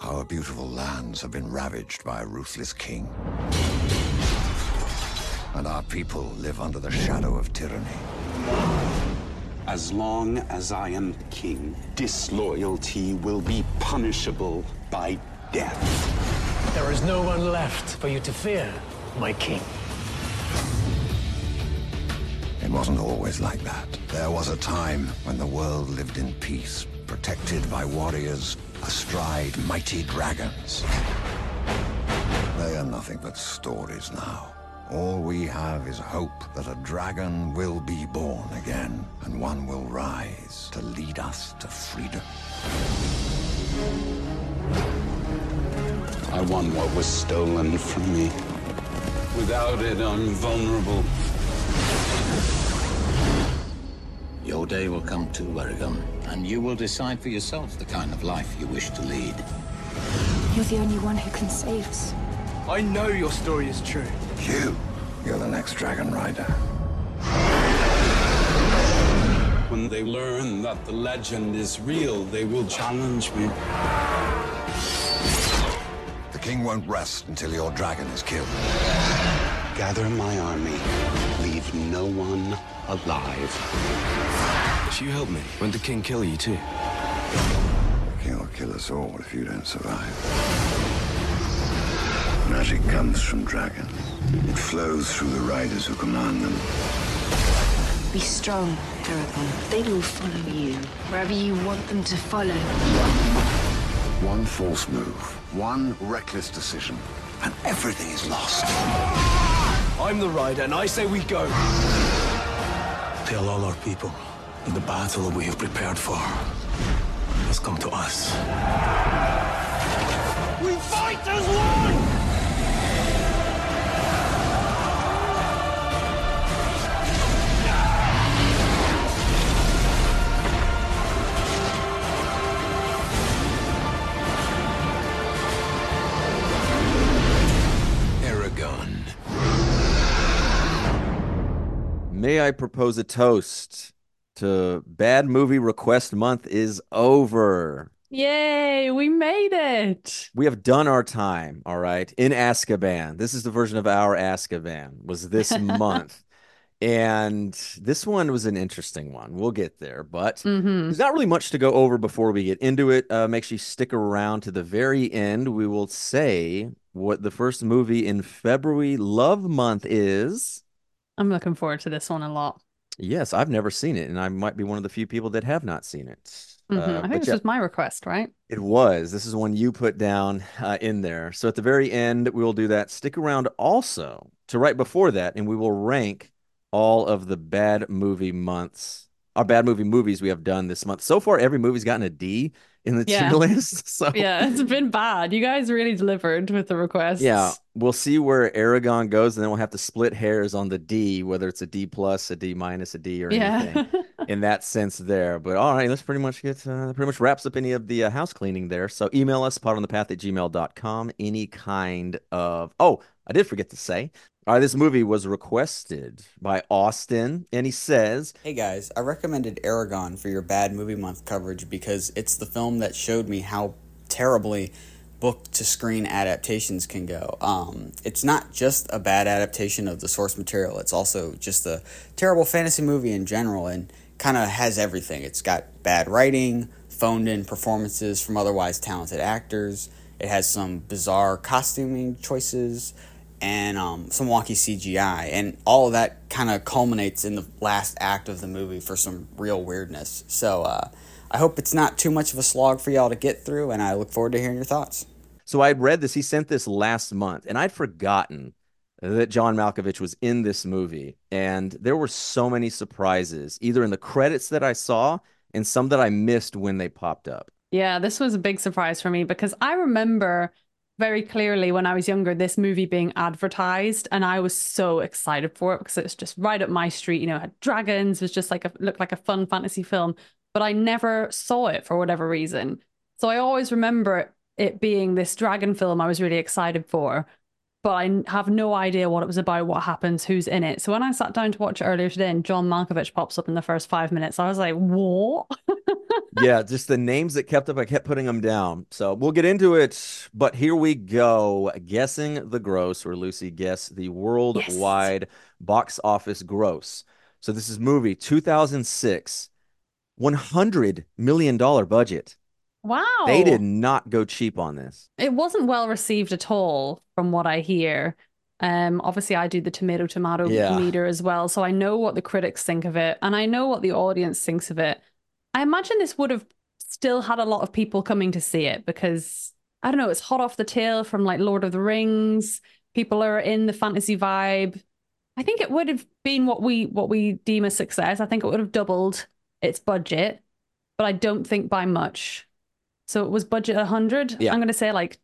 Our beautiful lands have been ravaged by a ruthless king. And our people live under the shadow of tyranny. As long as I am king, disloyalty will be punishable by death. There is no one left for you to fear, my king. It wasn't always like that. There was a time when the world lived in peace, protected by warriors astride mighty dragons. They are nothing but stories now. All we have is hope that a dragon will be born again, and one will rise to lead us to freedom. I won what was stolen from me. Without it, I'm vulnerable. Your day will come too, Aragon, and you will decide for yourself the kind of life you wish to lead. You're the only one who can save us. I know your story is true. You're the next Dragon Rider. When they learn that the legend is real, they will challenge me. The king won't rest until your dragon is killed. Gather my army. Leave no one alive. If you help me, won't the king kill you too? The king will kill us all if you don't survive. Magic comes from dragons. It flows through the riders who command them. Be strong, Aragon. They will follow you wherever you want them to follow. One false move, one reckless decision, and everything is lost. I'm the rider, and I say we go. Tell all our people that the battle we have prepared for has come to us. We fight as one! Aragon. May I propose a toast to Bad Movie Request Month is over. Yay, we made it. We have done our time, all right, in Azkaban. This is the version of our Azkaban, was this month. And this one was an interesting one. We'll get there, but there's not really much to go over before we get into it. Make sure you stick around to the very end. We will say what the first movie in February Love Month is. I'm looking forward to this one a lot. Yes, I've never seen it, and I might be one of the few people that have not seen it. I think this was my request, right? It was. This is one you put down in there. So at the very end, we will do that. Stick around also to right before that, and we will rank all of the bad movie months, our bad movie movies we have done this month. So far, every movie's gotten a D in the tier list. So yeah, it's been bad. You guys really delivered with the requests. yeah, we'll see where Aragon goes, and then we'll have to split hairs on the D, whether it's a D plus, a D minus, a D, or anything in that sense there. But all right, let's pretty much get pretty much wraps up any of the house cleaning there. So email us, potonthepath@gmail.com, any kind of I did forget to say. All right, this movie was requested by Austin, and he says, "Hey guys, I recommended Aragon for your Bad Movie Month coverage because it's the film that showed me how terribly book-to-screen adaptations can go. It's not just a bad adaptation of the source material, it's also just a terrible fantasy movie in general, and kind of has everything. It's got bad writing, phoned-in performances from otherwise talented actors, it has some bizarre costuming choices, and some wonky CGI, and all of that kind of culminates in the last act of the movie for some real weirdness. So I hope it's not too much of a slog for y'all to get through, and I look forward to hearing your thoughts." So I'd read this, he sent this last month, and I'd forgotten that John Malkovich was in this movie, and there were so many surprises, either in the credits that I saw and some that I missed when they popped up. Yeah, this was a big surprise for me because I remember very clearly when I was younger, this movie being advertised, and I was so excited for it because it was just right up my street. You know, it had dragons, it was just looked like a fun fantasy film, but I never saw it for whatever reason. So I always remember it being this dragon film I was really excited for. but I have no idea what it was about, what happens, who's in it. So when I sat down to watch it earlier today and John Malkovich pops up in the first 5 minutes, I was like, what? Yeah, just the names that kept up, I kept putting them down. So we'll get into it, but here we go. Guessing the gross, or Lucy, guess the worldwide box office gross. So this is movie 2006, $100 million budget. Wow. They did not go cheap on this. It wasn't well received at all, from what I hear. Obviously, I do the tomato meter as well, so I know what the critics think of it, and I know what the audience thinks of it. I imagine this would have still had a lot of people coming to see it because, I don't know, it's hot off the tail from like Lord of the Rings. People are in the fantasy vibe. I think it would have been what we deem a success. I think it would have doubled its budget, but I don't think by much. So it was budget 100. Yeah. I'm going to say like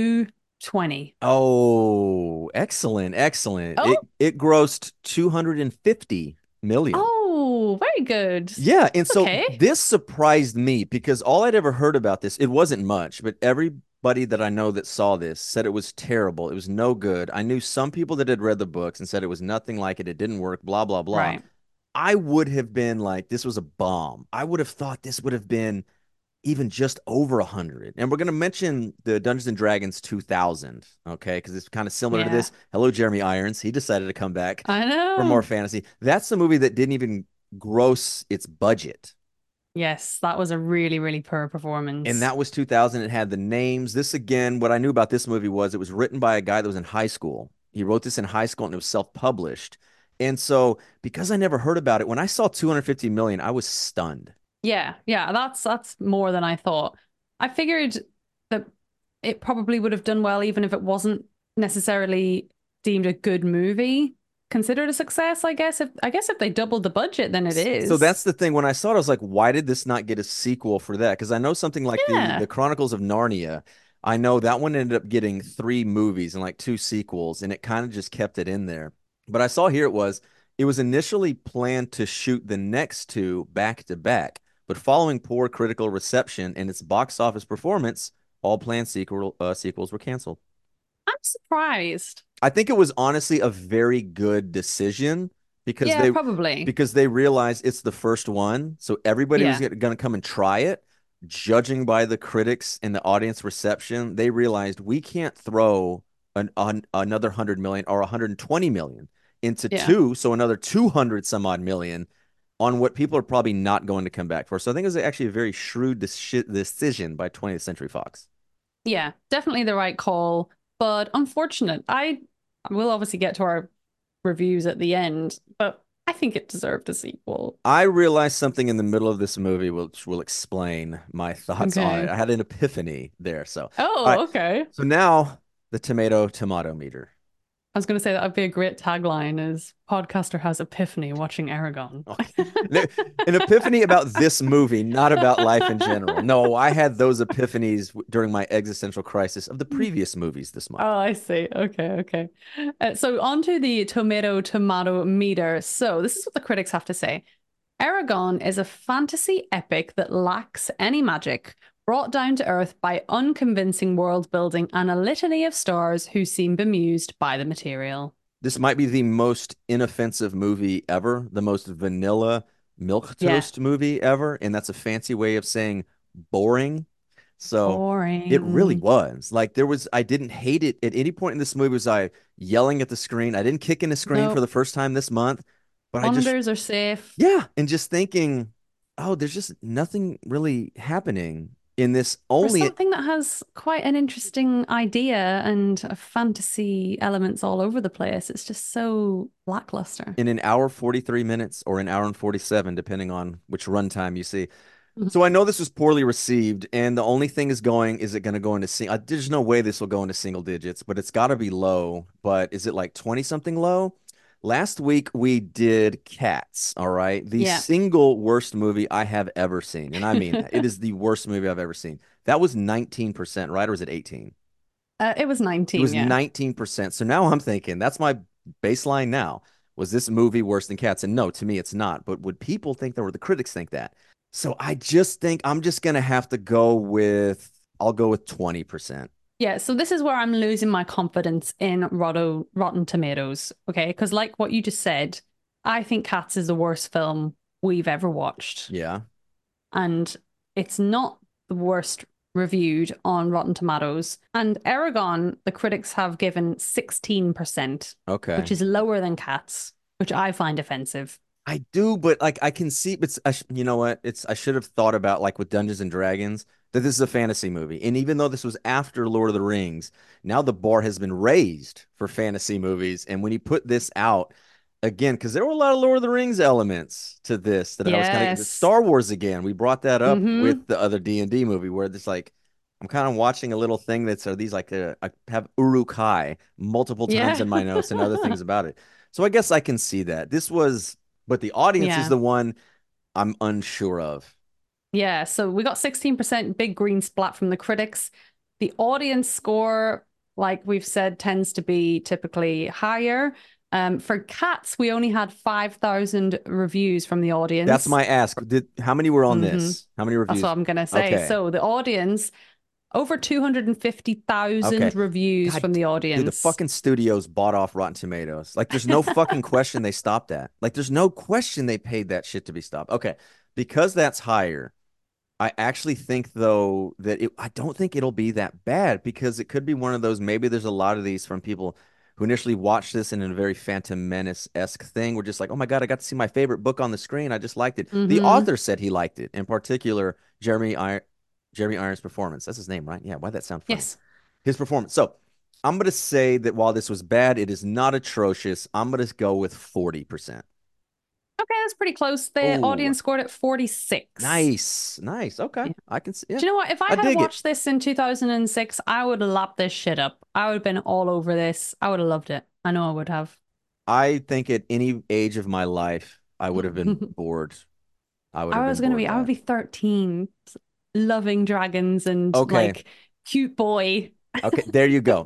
220. Oh, excellent. Oh. It grossed 250 million. Oh, very good. Yeah, and so this surprised me because all I'd ever heard about this, it wasn't much, but everybody that I know that saw this said it was terrible. It was no good. I knew some people that had read the books and said it was nothing like it. It didn't work, blah, blah, blah. Right. I would have been like, this was a bomb. I would have thought this would have been even just over 100. And we're going to mention the Dungeons and Dragons 2000, okay? Because it's kind of similar to this. Hello, Jeremy Irons. He decided to come back for more fantasy. That's the movie that didn't even gross its budget. Yes, that was a really, really poor performance. And that was 2000. It had the names. This, again, what I knew about this movie was it was written by a guy that was in high school. He wrote this in high school, and it was self-published. And so because I never heard about it, when I saw 250 million, I was stunned. Yeah, that's more than I thought. I figured that it probably would have done well even if it wasn't necessarily deemed a good movie, considered a success, I guess. If they doubled the budget, then it is. So that's the thing. When I saw it, I was like, why did this not get a sequel for that? Because I know something like the Chronicles of Narnia, I know that one ended up getting 3 movies and like 2 sequels, and it kind of just kept it in there. But I saw here it was initially planned to shoot the next 2 back to back. But following poor critical reception and its box office performance, all planned sequels were canceled. I'm surprised. I think it was honestly a very good decision because they realized it's the first one, so everybody was going to come and try it. Judging by the critics and the audience reception, they realized we can't throw another 100 million or 120 million into 2, so another 200 some odd million on what people are probably not going to come back for. So I think it was actually a very shrewd decision by 20th Century Fox. Yeah, definitely the right call, but unfortunate. I will obviously get to our reviews at the end, but I think it deserved a sequel. I realized something in the middle of this movie which will explain my thoughts on it. I had an epiphany there. So okay. So now the tomato meter. I was going to say that would be a great tagline is podcaster has epiphany watching Eragon. An epiphany about this movie, not about life in general. No, I had those epiphanies during my existential crisis of the previous movies this month. Oh, I see. Okay. So on to the tomato meter. So this is what the critics have to say. Eragon is a fantasy epic that lacks any magic, brought down to earth by unconvincing world building and a litany of stars who seem bemused by the material. This might be the most inoffensive movie ever, the most vanilla milquetoast movie ever, and that's a fancy way of saying boring. So boring. It really was. Like I didn't hate it at any point in this movie. Was I yelling at the screen? I didn't kick in the screen for the first time this month. But Monitors are safe. Yeah, and just thinking, oh, there's just nothing really happening in this For something that has quite an interesting idea and fantasy elements all over the place. It's just so lackluster. In an hour 43 minutes or an hour and 47, depending on which runtime you see. So I know this was poorly received, and the only thing is it going to go into there's no way this will go into single digits, but it's got to be low. But is it like 20 something low? Last week we did Cats, all right? The single worst movie I have ever seen. And I mean, it is the worst movie I've ever seen. That was 19%, right? Or was it 18? It was 19. It was 19%. So now I'm thinking, that's my baseline now. Was this movie worse than Cats? And no, to me, it's not. But would people think that, or the critics think that? So I just think I'm just going to have to I'll go with 20%. Yeah, so this is where I'm losing my confidence in Rotten Tomatoes, okay? Because like what you just said, I think Cats is the worst film we've ever watched. Yeah. And it's not the worst reviewed on Rotten Tomatoes. And Aragon, the critics have given 16%, Okay. which is lower than Cats, which I find offensive. I do, but like I can see, but you know what? I should have thought about like with Dungeons and Dragons that this is a fantasy movie, and even though this was after Lord of the Rings, now the bar has been raised for fantasy movies. And when you put this out again, because there were a lot of Lord of the Rings elements to this that I was kind of Star Wars again. We brought that up with the other D&D movie where it's like I'm kind of watching a little thing that's these like I have Uruk-hai multiple times in my notes and other things about it. So I guess I can see that but the audience is the one I'm unsure of. Yeah, so we got 16% big green splat from the critics. The audience score, like we've said, tends to be typically higher. For Cats, we only had 5,000 reviews from the audience. That's my ask. How many were on this? How many reviews? That's what I'm going to say. Okay. So the audience, over 250,000 reviews from the audience. Dude, the fucking studios bought off Rotten Tomatoes. Like, there's no fucking question they stopped that. Like, there's no question they paid that shit to be stopped. Okay, because that's higher, I actually think, though, that I don't think it'll be that bad because it could be one of those, maybe there's a lot of these from people who initially watched this in a very Phantom Menace-esque thing. We're just like, oh my God, I got to see my favorite book on the screen. I just liked it. The author said he liked it. In particular, Jeremy Irons' performance. That's his name, right? Yeah, why'd that sound funny? Yes. His performance. So I'm going to say that while this was bad, it is not atrocious. I'm going to go with 40%. Okay, that's pretty close. The audience scored at 46. Nice. Okay. Yeah. I can see. Yeah. Do you know what? If I had watched this in 2006, I would have lapped this shit up. I would have been all over this. I would have loved it. I know I would have. I think at any age of my life, I would have been bored. I would be 13, loving dragons and like cute boy. Okay, there you go.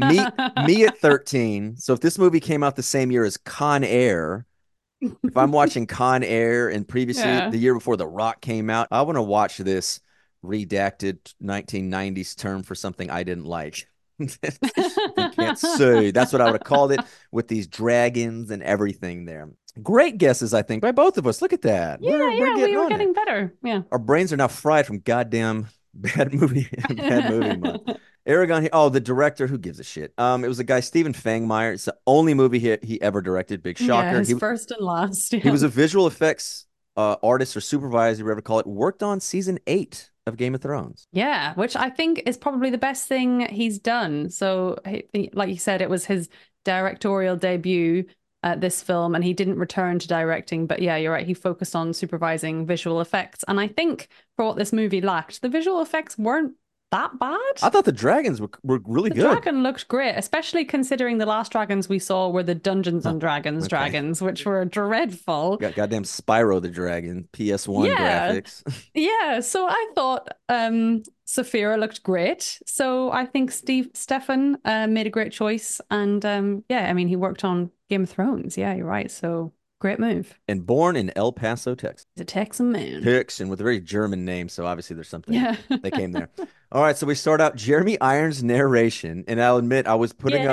Me at 13. So if this movie came out the same year as Con Air, if I'm watching Con Air and previously the year before The Rock came out, I want to watch this redacted 1990s term for something I didn't like. You can't say. That's what I would have called it with these dragons and everything there. Great guesses, I think, by both of us. Look at that. Yeah, we were getting better. Yeah. Our brains are now fried from goddamn bad movie month. Aragon, the director, who gives a shit? It was a guy, Stephen Fangmeyer. It's the only movie he ever directed. Big shocker. Yeah, his first and last. Yeah. He was a visual effects artist or supervisor, whatever you call it. Worked on season 8 of Game of Thrones. Yeah, which I think is probably the best thing he's done. So, like you said, it was his directorial debut at this film, and he didn't return to directing. But yeah, you're right. He focused on supervising visual effects. And I think for what this movie lacked, the visual effects weren't that bad. I thought the dragons were really good. The dragon looked great, especially considering the last dragons we saw were the Dungeons and Dragons dragons, which were dreadful. Got goddamn Spyro the Dragon, PS1 graphics. Yeah, so I thought Saphira looked great. So I think Stefan made a great choice. And I mean, he worked on Game of Thrones. Yeah, you're right. So great move. And born in El Paso, Texas. He's a Texan man. Texan with a very German name, so obviously there's something that came there. All right, so we start out Jeremy Irons' narration, and I'll admit I was putting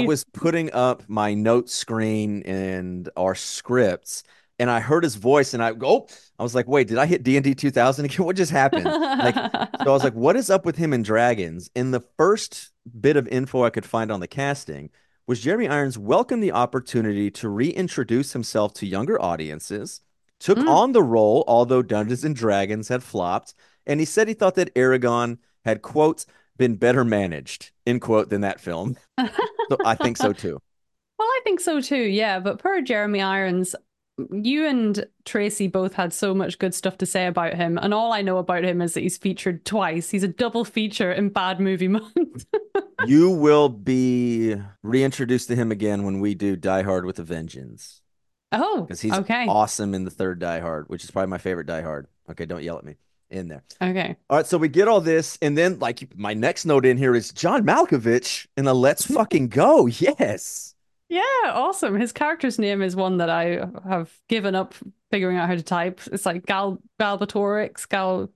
up my note screen and our scripts, and I heard his voice, and I was like, wait, did I hit D&D 2000 again? What just happened? So I was like, what is up with him and dragons? And the first bit of info I could find on the casting was Jeremy Irons welcomed the opportunity to reintroduce himself to younger audiences, took on the role, although Dungeons and Dragons had flopped, and he said he thought that Aragon had, quote, been better managed, end quote, than that film. So I think so too. Well, I think so too, yeah. But per Jeremy Irons, you and Tracy both had so much good stuff to say about him, and all I know about him is that he's featured twice. He's a double feature in Bad Movie Month. You will be reintroduced to him again when we do Die Hard with a Vengeance. Oh, because he's awesome in the third Die Hard, which is probably my favorite Die Hard. Okay, don't yell at me. In there. Okay. All right, so we get all this, and then like my next note in here is John Malkovich in a Let's Fucking Go. Yes. Yeah, awesome. His character's name is one that I have given up figuring out how to type. It's like Galbatorix,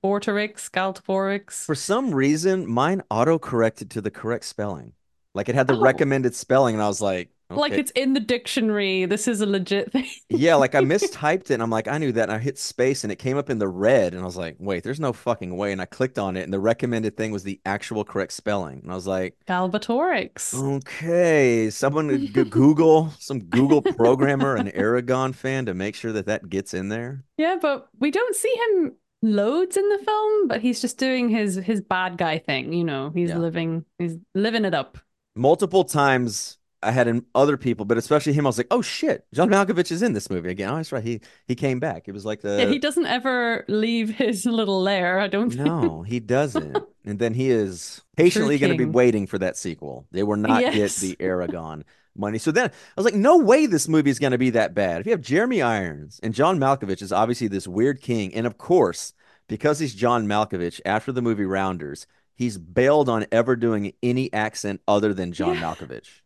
Galtorix. For some reason, mine auto-corrected to the correct spelling. Like it had the Oh, recommended spelling, and I was like, like okay. it's in the dictionary. This is a legit thing. Yeah, like I mistyped it, and I'm like, I knew that, and I hit space, and it came up in the red, and I was like, wait, there's no fucking way. And I clicked on it, and the recommended thing was the actual correct spelling. And I was like, Galbatorix. okay, someone Google, some Google programmer, an Aragon fan to make sure that that gets in there. Yeah, but we don't see him loads in the film, but he's just doing his bad guy thing, you know. Yeah. He's living it up. Multiple times I had in other people, but especially him, I was like, oh shit, John Malkovich is in this movie again. Oh, that's right. He came back. It was like Yeah, he the doesn't ever leave his little lair, I don't think. no, he doesn't. And then he is patiently going to be king. waiting for that sequel. They will not get Yes. the Aragon money. So then I was like, no way this movie is going to be that bad. If you have Jeremy Irons and John Malkovich is obviously this weird king, and of course, because he's John Malkovich, after the movie Rounders, he's bailed on ever doing any accent other than John Yeah. Malkovich.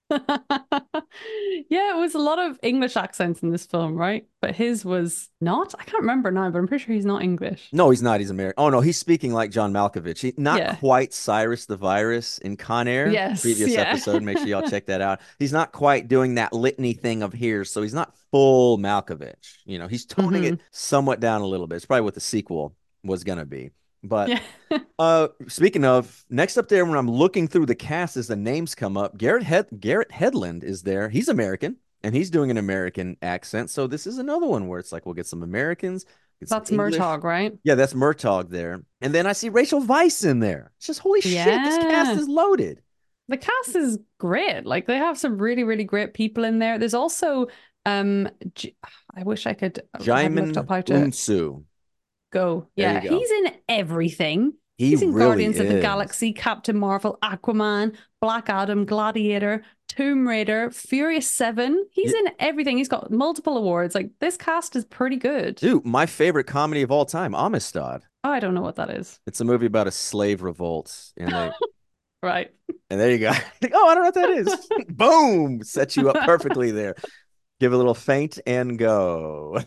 Yeah, it was a lot of English accents in this film, right? But his was not. I can't remember now, but I'm pretty sure he's not English. No, he's not. He's American. Oh no, he's speaking like John Malkovich. Not Yeah. quite Cyrus the Virus in Con Air. Yes, Previous yeah. episode. Make sure y'all check that out. He's not quite doing that litany thing of here, so he's not full Malkovich. You know, he's toning it somewhat down a little bit. It's probably what the sequel was gonna be. But Yeah. speaking of, next up there when I'm looking through the cast as the names come up, Garrett Hedlund is there. He's American and he's doing an American accent. So this is another one where it's like we'll get some Americans, get some That's English. Murtaugh, right? Yeah, that's Murtaugh there. And then I see Rachel Weisz in there. It's just holy shit, this cast Yeah. is loaded. The cast is great. Like they have some really, really great people in there. There's also I wish I could have looked up how Jaimin to Unsu. go. There Yeah, you go. he's in everything. He He's in really Guardians of the is. Galaxy, Captain Marvel, Aquaman, Black Adam, Gladiator, Tomb Raider, Furious 7. He's in everything. He's got multiple awards. Like this cast is pretty good. Dude, my favorite comedy of all time, Amistad. Oh, I don't know what that is. It's a movie about a slave revolt. Right. And there you go. Oh, I don't know what that is. Boom! Set you up perfectly there. Give a little feint and go.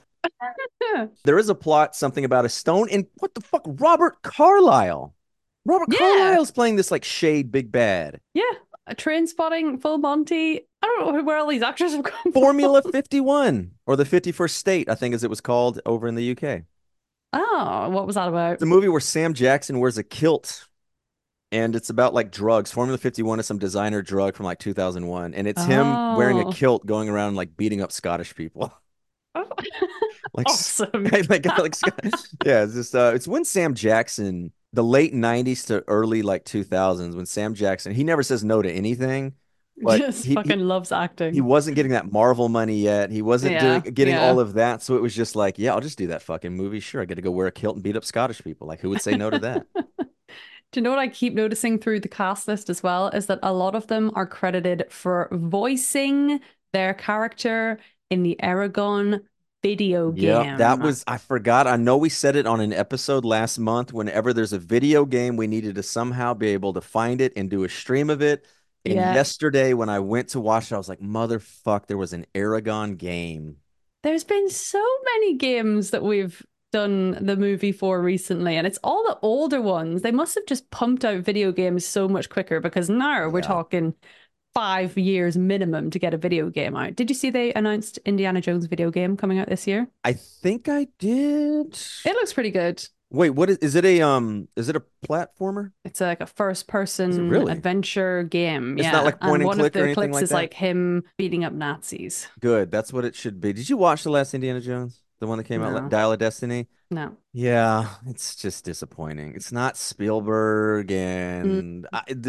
There is a plot, something about a stone, and what the fuck? Robert Carlyle. Robert Yeah. Carlyle's playing this like shade big bad. Yeah. A Train Spotting, Full Monty. I don't know where all these actors have come Formula from. 51, or the 51st State, I think as it was called over in the UK. Oh, what was that about? It's a movie where Sam Jackson wears a kilt. And it's about like drugs. Formula 51 is some designer drug from like 2001. And it's him wearing a Oh. kilt going around like beating up Scottish people. Like, Awesome. yeah, it's just it's when Sam Jackson, the late 90s to early like 2000s, when Sam Jackson, he never says no to anything, but Just fucking loves acting. he wasn't getting that Marvel money yet. He wasn't Yeah, getting yeah. all of that. So it was just like, yeah, I'll just do that fucking movie. Sure, I get to go wear a kilt and beat up Scottish people. Like, who would say no to that? Do you know what I keep noticing through the cast list as well? Is that a lot of them are credited for voicing their character in the Aragon video game. Yeah, that was, I forgot. I know we said it on an episode last month. Whenever there's a video game, we needed to somehow be able to find it and do a stream of it. And Yeah. yesterday, when I went to watch it, I was like, motherfuck, there was an Aragon game. There's been so many games that we've done the movie for recently, and it's all the older ones. They must have just pumped out video games so much quicker because now we're Yeah. talking 5 years minimum to get a video game out. Did you see they announced Indiana Jones video game coming out this year? I think I did. It looks pretty good. Wait, what is it is it a platformer? It's like a first Is it person really? adventure game. It's Yeah. not like point and one click of or the anything clips like is that? like him beating up Nazis. Good, that's what it should be. Did you watch the last Indiana Jones? The one that came out, No. Dial of Destiny? No. Yeah, it's just disappointing. It's not Spielberg, and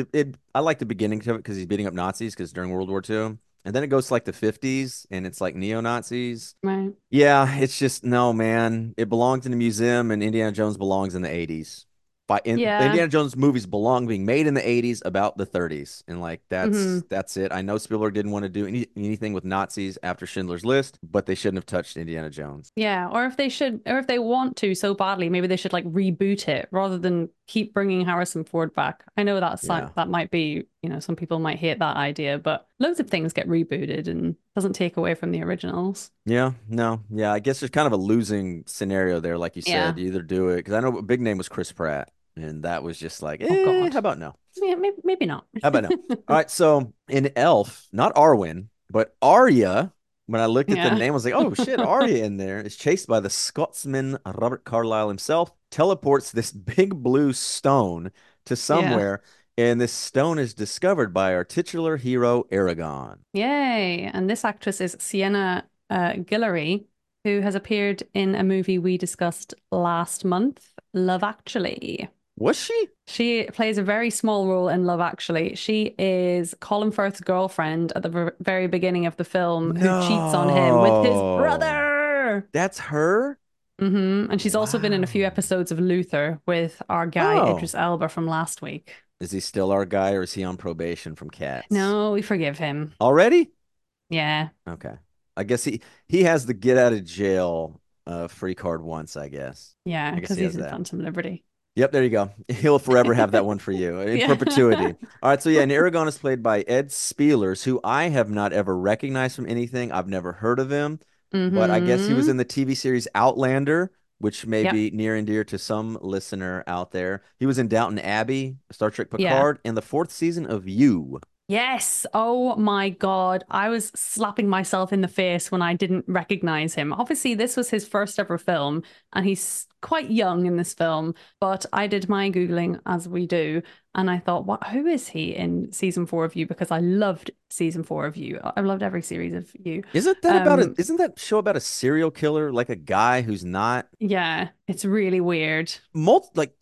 I like the beginning of it because he's beating up Nazis because during World War II, and then it goes to like the 50s, and it's like neo-Nazis. Right. Yeah, it's just no, man. It belongs in a museum, and Indiana Jones belongs in the 80s. Yeah. Indiana Jones movies belong being made in the 80s about the 30s. And like Hmm. that's it. I know Spielberg didn't want to do anything with Nazis after Schindler's List, but they shouldn't have touched Indiana Jones. Yeah, or if they want to so badly, maybe they should like reboot it rather than keep bringing Harrison Ford back. I know Yeah. that might be, some people might hate that idea, but loads of things get rebooted and doesn't take away from the originals. Yeah, no. Yeah, I guess there's kind of a losing scenario there, like you Yeah. said. You either do it because I know a big name was Chris Pratt, and that was just like, Oh God. how about no? Yeah, maybe not. How about no? All right, so in Elf, not Arwen, but Arya, when I looked at the Yeah. name, I was like, oh shit, Arya in there is chased by the Scotsman Robert Carlyle himself, teleports this big blue stone to Yeah. somewhere, and this stone is discovered by our titular hero, Aragon. Yay. And this actress is Sienna Guillory, who has appeared in a movie we discussed last month, Love Actually. Was she? She plays a very small role in Love Actually. She is Colin Firth's girlfriend at the very beginning of the film who cheats on him with his No. brother. That's her? And she's also been in a few Wow. episodes of Luther with our guy Oh. Idris Elba from last week. Is he still our guy or is he on probation from Cats? No, we forgive him. Already? Yeah. Okay. I guess he has the get out of jail free card once, I guess. Yeah, I guess because he he's has in that. Phantom Liberty. Yep, there you go. He'll forever have that one for you in Yeah. perpetuity. All right, so yeah, and Aragon is played by Ed Spielers, who I have not ever recognized from anything. I've never heard of him, but I guess he was Hmm. in the TV series Outlander, which may Yep. be near and dear to some listener out there. He was in Downton Abbey, Star Trek Yeah. Picard, and the fourth season of You. Yes. Oh my God. I was slapping myself in the face when I didn't recognize him. Obviously, this was his first ever film, and he's quite young in this film. But I did my Googling, as we do, and I thought, who is he in season 4 of You? Because I loved season 4 of You. I loved every series of You. Isn't that show about a serial killer, like a guy who's not Yeah, it's really weird. like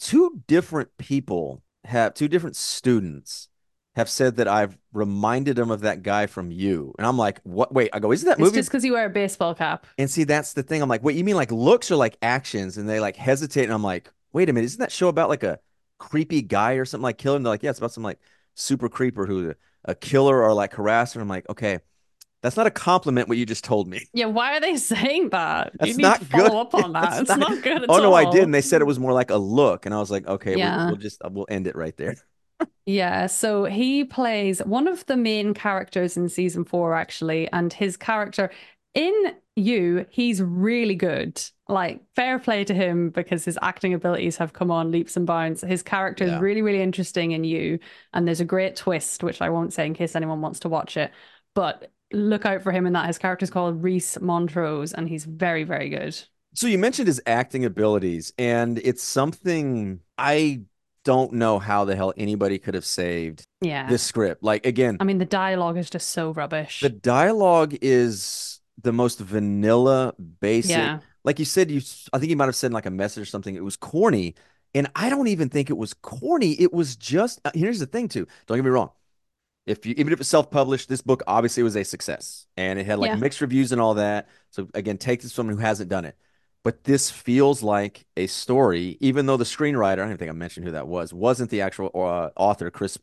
two different students have said that I've reminded them of that guy from You. And I'm like, what? Wait, I go, isn't that It's movie? just because you wear a baseball cap. And see, that's the thing. I'm like, wait, you mean like looks or like actions? And they like hesitate. And I'm like, wait a minute, isn't that show about like a creepy guy or something like killing? They're like, yeah, it's about some like super creeper who's a killer or like harasser. And I'm like, okay, that's not a compliment what you just told me. Yeah, why are they saying that? You That's need to not good. follow up on that. It's not good at Oh no, I did. all. And they said it was more like a look. And I was like, okay, Yeah. we'll end it right there. Yeah, so he plays one of the main characters in season 4, actually, and his character in You, he's really good. Like, fair play to him because his acting abilities have come on leaps and bounds. His character is Yeah. really, really interesting in You, and there's a great twist, which I won't say in case anyone wants to watch it, but look out for him in that. His character's called Reese Montrose, and he's very, very good. So you mentioned his acting abilities, and it's something I don't know how the hell anybody could have saved Yeah. this script. Like again, I mean, the dialogue is just so rubbish. the dialogue is the most vanilla, basic. Yeah. Like you said, I think you might have said in like a message or something. It was corny, and I don't even think it was corny. It was just here's the thing too. Don't get me wrong. Even if it's self-published, this book obviously was a success, and it had like Yeah. mixed reviews and all that. So again, take this from someone who hasn't done it. But this feels like a story, even though the screenwriter, I don't even think I mentioned who that wasn't the actual author, Chris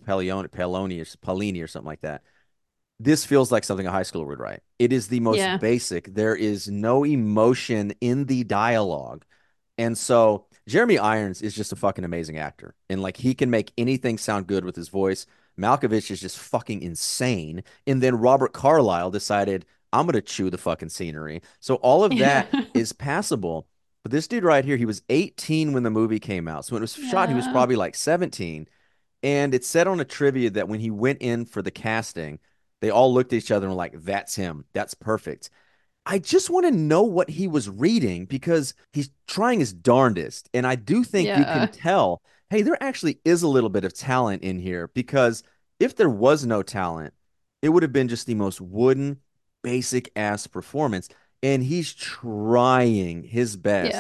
Paolini or something like that. This feels like something a high schooler would write. It is the most Yeah. basic. There is no emotion in the dialogue. And so Jeremy Irons is just a fucking amazing actor. And like he can make anything sound good with his voice. Malkovich is just fucking insane. And then Robert Carlyle decided, I'm going to chew the fucking scenery. So all of that Yeah. is passable. But this dude right here, he was 18 when the movie came out. So when it was shot, he was Yeah. probably like 17. And it said on a trivia that when he went in for the casting, they all looked at each other and were like, that's him. That's perfect. I just want to know what he was reading because he's trying his darndest. And I do think you Yeah. can tell, hey, there actually is a little bit of talent in here because if there was no talent, it would have been just the most wooden, basic ass performance. And he's trying his best Yeah.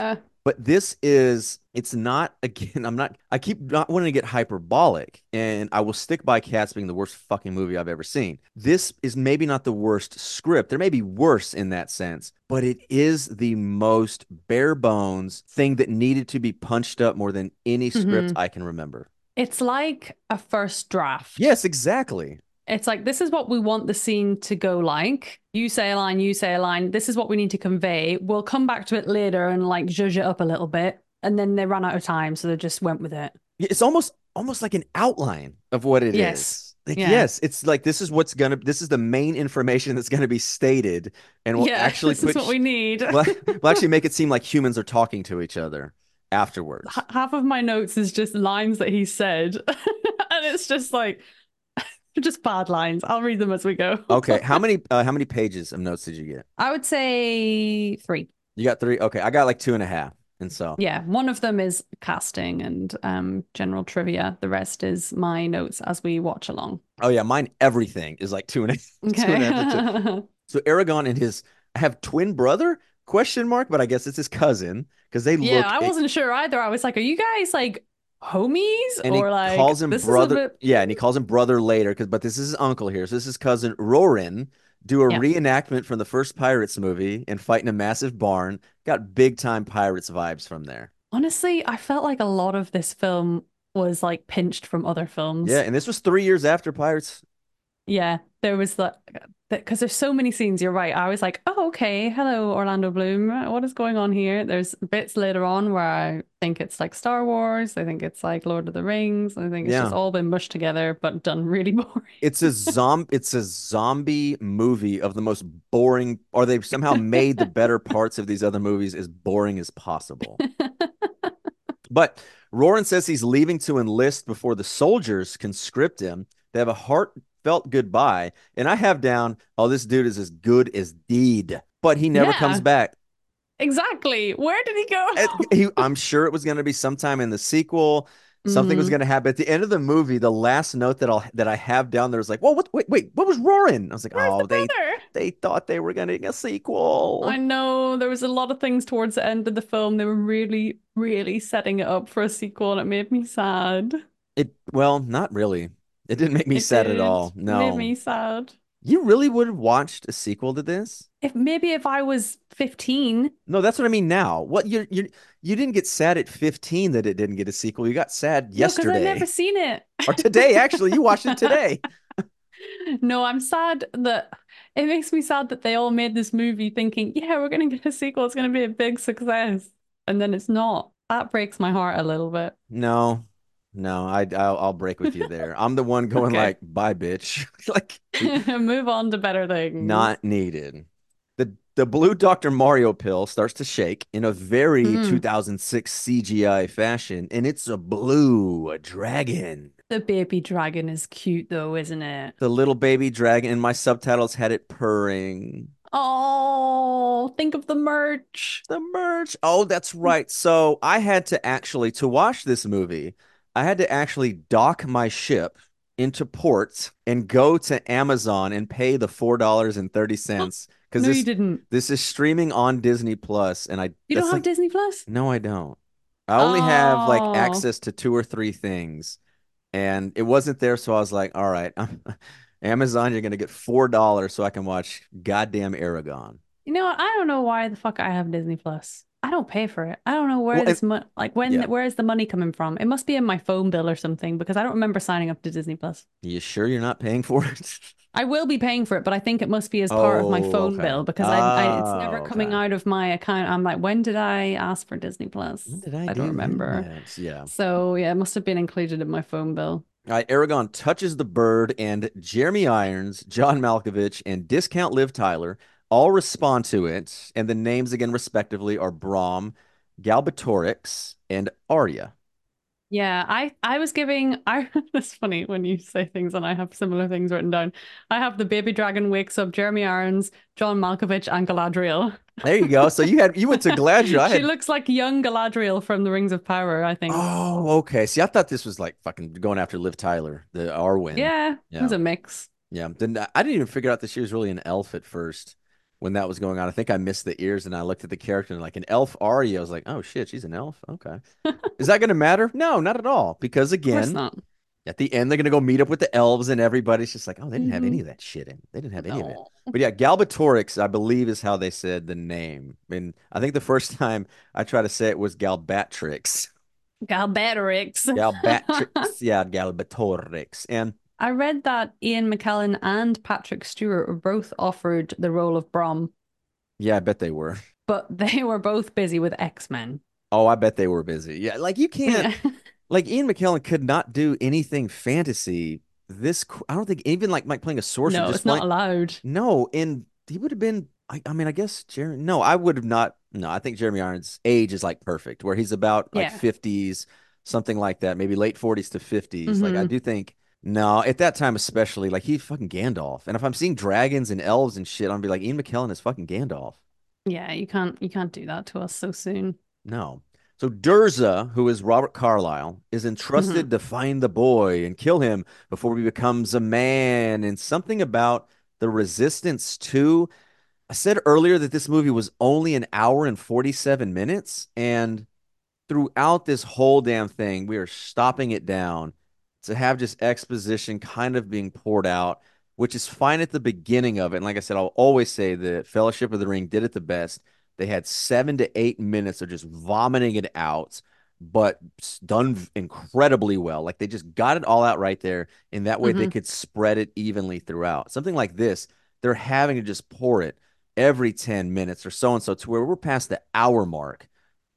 But it's not, again, I keep not wanting to get hyperbolic, and I will stick by Cats being the worst fucking movie I've ever seen. This is maybe not the worst script. There may be worse in that sense, but it is the most bare bones thing that needed to be punched up more than any script I can remember. It's like a first draft. Yes, exactly. It's like, this is what we want the scene to go like. You say a line, you say a line. This is what we need to convey. We'll come back to it later and like zhuzh it up a little bit. And then they ran out of time, so they just went with it. It's almost like an outline of what it is. Like, yes, it's like this is the main information that's gonna be stated, and we'll actually this is what we need. we'll actually make it seem like humans are talking to each other afterwards. Half of my notes is just lines that he said, and it's just like just bad lines. I'll read them as we go. Okay, how many pages of notes did you get? I would say 3. You got 3? Okay, I got like 2.5. And so yeah, one of them is casting and general trivia. The rest is my notes as we watch along. Oh yeah, mine everything is like 2.5. Okay. 2.5. So Aragorn and his have twin brother ? But I guess it's his cousin because they look. Yeah, I wasn't sure either. I was like, are you guys like homies? And or he like calls him this brother. Is a bit... Yeah, and he calls him brother later but this is his uncle here. So this is cousin Rorin. Do a reenactment from the first Pirates movie and fight in a massive barn. Got big time Pirates vibes from there. Honestly, I felt like a lot of this film was like pinched from other films. Yeah, and this was 3 years after Pirates. Yeah, there was because there's so many scenes. You're right. I was like, oh, okay. Hello, Orlando Bloom. What is going on here? There's bits later on where I think it's like Star Wars. I think it's like Lord of the Rings. I think it's just all been mushed together, but done really boring. It's a zombie movie of the most boring, or they've somehow made the better parts of these other movies as boring as possible. But Rorin says he's leaving to enlist before the soldiers conscript him. They have a heartfelt goodbye. And I have down, oh, this dude is as good as deed. But he never comes back. Exactly. Where did he go? I'm sure it was going to be sometime in the sequel. Something was going to happen at the end of the movie. The last note that I have down there is like, "Whoa, wait, what was Rorin?" I was like, "Oh, they thought they were getting a sequel." I know there was a lot of things towards the end of the film. They were really, really setting it up for a sequel, and it made me sad. Well, not really. It didn't make me sad at all. No, it made me sad. You really would have watched a sequel to this? If I was 15. No, that's what I mean now. What you didn't get sad at 15 that it didn't get a sequel. You got sad yesterday. Because I've never seen it. Or today, actually. You watched it today. No, I'm sad that it makes me sad that they all made this movie thinking, yeah, we're going to get a sequel. It's going to be a big success. And then it's not. That breaks my heart a little bit. No, I'll break with you there. I'm the one going like, bye, bitch. Like, move on to better things. Not needed. The blue Dr. Mario pill starts to shake in a very 2006 CGI fashion, and it's a blue dragon. The baby dragon is cute, though, isn't it? The little baby dragon, and my subtitles had it purring. Oh, think of the merch. The merch. Oh, that's right. So I had to watch this movie, I had to actually dock my ship into port and go to Amazon and pay the $4.30 because you didn't. This is streaming on Disney Plus, and you don't have Disney Plus? No, I don't. I only have like access to 2 or 3 things, and it wasn't there, so I was like, all right, Amazon, you're gonna get $4 so I can watch goddamn Aragorn. You know what? I don't know why the fuck I have Disney Plus. I don't pay for it. I don't know where where is the money coming from? It must be in my phone bill or something because I don't remember signing up to Disney Plus. You sure you're not paying for it? I will be paying for it, but I think it must be as part of my phone bill because it's never coming out of my account. I'm like, when did I ask for Disney Plus? When did I don't remember. Yes, yeah. So yeah, it must have been included in my phone bill. All right, Aragorn touches the bird, and Jeremy Irons, John Malkovich, and Discount Liv Tyler all respond to it, and the names again respectively are Brom, Galbatorix, and Arya. Yeah, I was giving it's funny when you say things and I have similar things written down. I have the baby dragon wakes up Jeremy Irons, John Malkovich, and Galadriel. There you go. So you went to Galadriel. She looks like young Galadriel from The Rings of Power, I think. Oh, okay. See, I thought this was like fucking going after Liv Tyler, the Arwen. Yeah, it was a mix. Yeah. Then I didn't even figure out that she was really an elf at first. when that was going on. I think I missed the ears and I looked at the character and like an elf Arya. I was like, oh shit, she's an elf. Okay. Is that going to matter? No, not at all. Because Of course again, not. at the end, they're going to go meet up with the elves and everybody's just like, oh, they didn't have any of that shit in. They didn't have any of it. No. But yeah, Galbatorix, I believe, is how they said the name. And I think the first time I tried to say it was Galbatrix. Galbatorix. Galbatrix. Yeah, Galbatorix. And I read that Ian McKellen and Patrick Stewart were both offered the role of Brom, yeah, I bet they were. but they were both busy with X-Men. Oh, I bet they were busy. Yeah, like you can't, like Ian McKellen could not do anything fantasy. I don't think even like playing a sorcerer. No, just it's not like, allowed. no, and he would have been. I mean, I guess Jeremy. No, I would have not. No, I think Jeremy Irons' age is like perfect, where he's about like Yeah. 50s, something like that, maybe late 40s to 50s. Like I do think. No, at that time especially, like he's fucking Gandalf. And if I'm seeing dragons and elves and shit, I'm gonna be like Ian McKellen is fucking Gandalf. Yeah, you can't do that to us so soon. No. So Durza, who is Robert Carlyle, is entrusted to find the boy and kill him before he becomes a man. And something about the Resistance too. I said earlier that this movie was only an hour and 47 minutes, and throughout this whole damn thing, we are stopping it down to have just exposition kind of being poured out, which is fine at the beginning of it. And like I said, I'll always say that Fellowship of the Ring did it the best. They had 7 to 8 minutes of just vomiting it out, but done incredibly well. Like they just got it all out right there. And that way they could spread it evenly throughout. Something like this, they're having to just pour it every 10 minutes or so and so to where we're past the hour mark.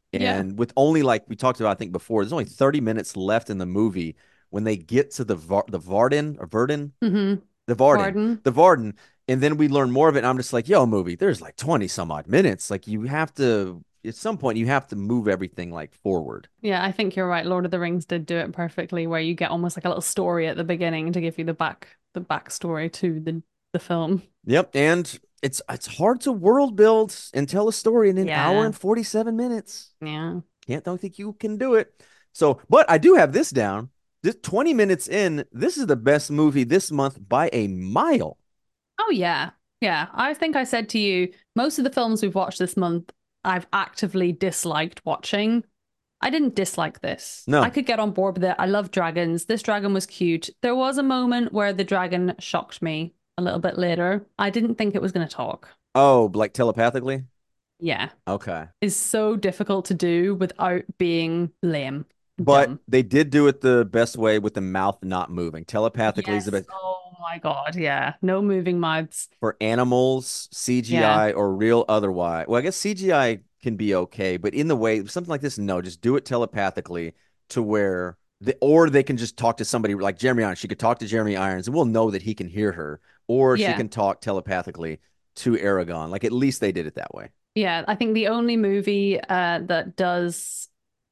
And with only like we talked about, I think before, there's only 30 minutes left in the movie when they get to the Varden or Verdun, the Varden, and then we learn more of it. And I'm just like, yo, movie, there's like 20 some odd minutes. Like you have to, at some point, you have to move everything like forward. Yeah, I think you're right. Lord of the Rings did do it perfectly, where you get almost like a little story at the beginning to give you the backstory to the film. Yep, and it's hard to world build and tell a story in an Yeah. hour and 47 minutes. Yeah. Don't think you can do it. So, but I do have this down. This 20 minutes in, this is the best movie this month by a mile. Oh yeah. Yeah. I think I said to you, most of the films we've watched this month, I've actively disliked watching. I didn't dislike this. No. I could get on board with it. I love dragons. This dragon was cute. There was a moment where the dragon shocked me a little bit later. I didn't think it was going to talk. Oh, like telepathically? Yeah. Okay. It's so difficult to do without being lame. But Dumb. they did do it the best way with the mouth not moving. Telepathically is the Yes. best. Oh my God. Yeah. No moving mouths. For animals, CGI or real otherwise. Well, I guess CGI can be okay, but in the way something like this, no, just do it telepathically to where or they can just talk to somebody like Jeremy Irons. She could talk to Jeremy Irons and we'll know that he can hear her, or she can talk telepathically to Aragon. Like at least they did it that way. Yeah, I think the only movie that does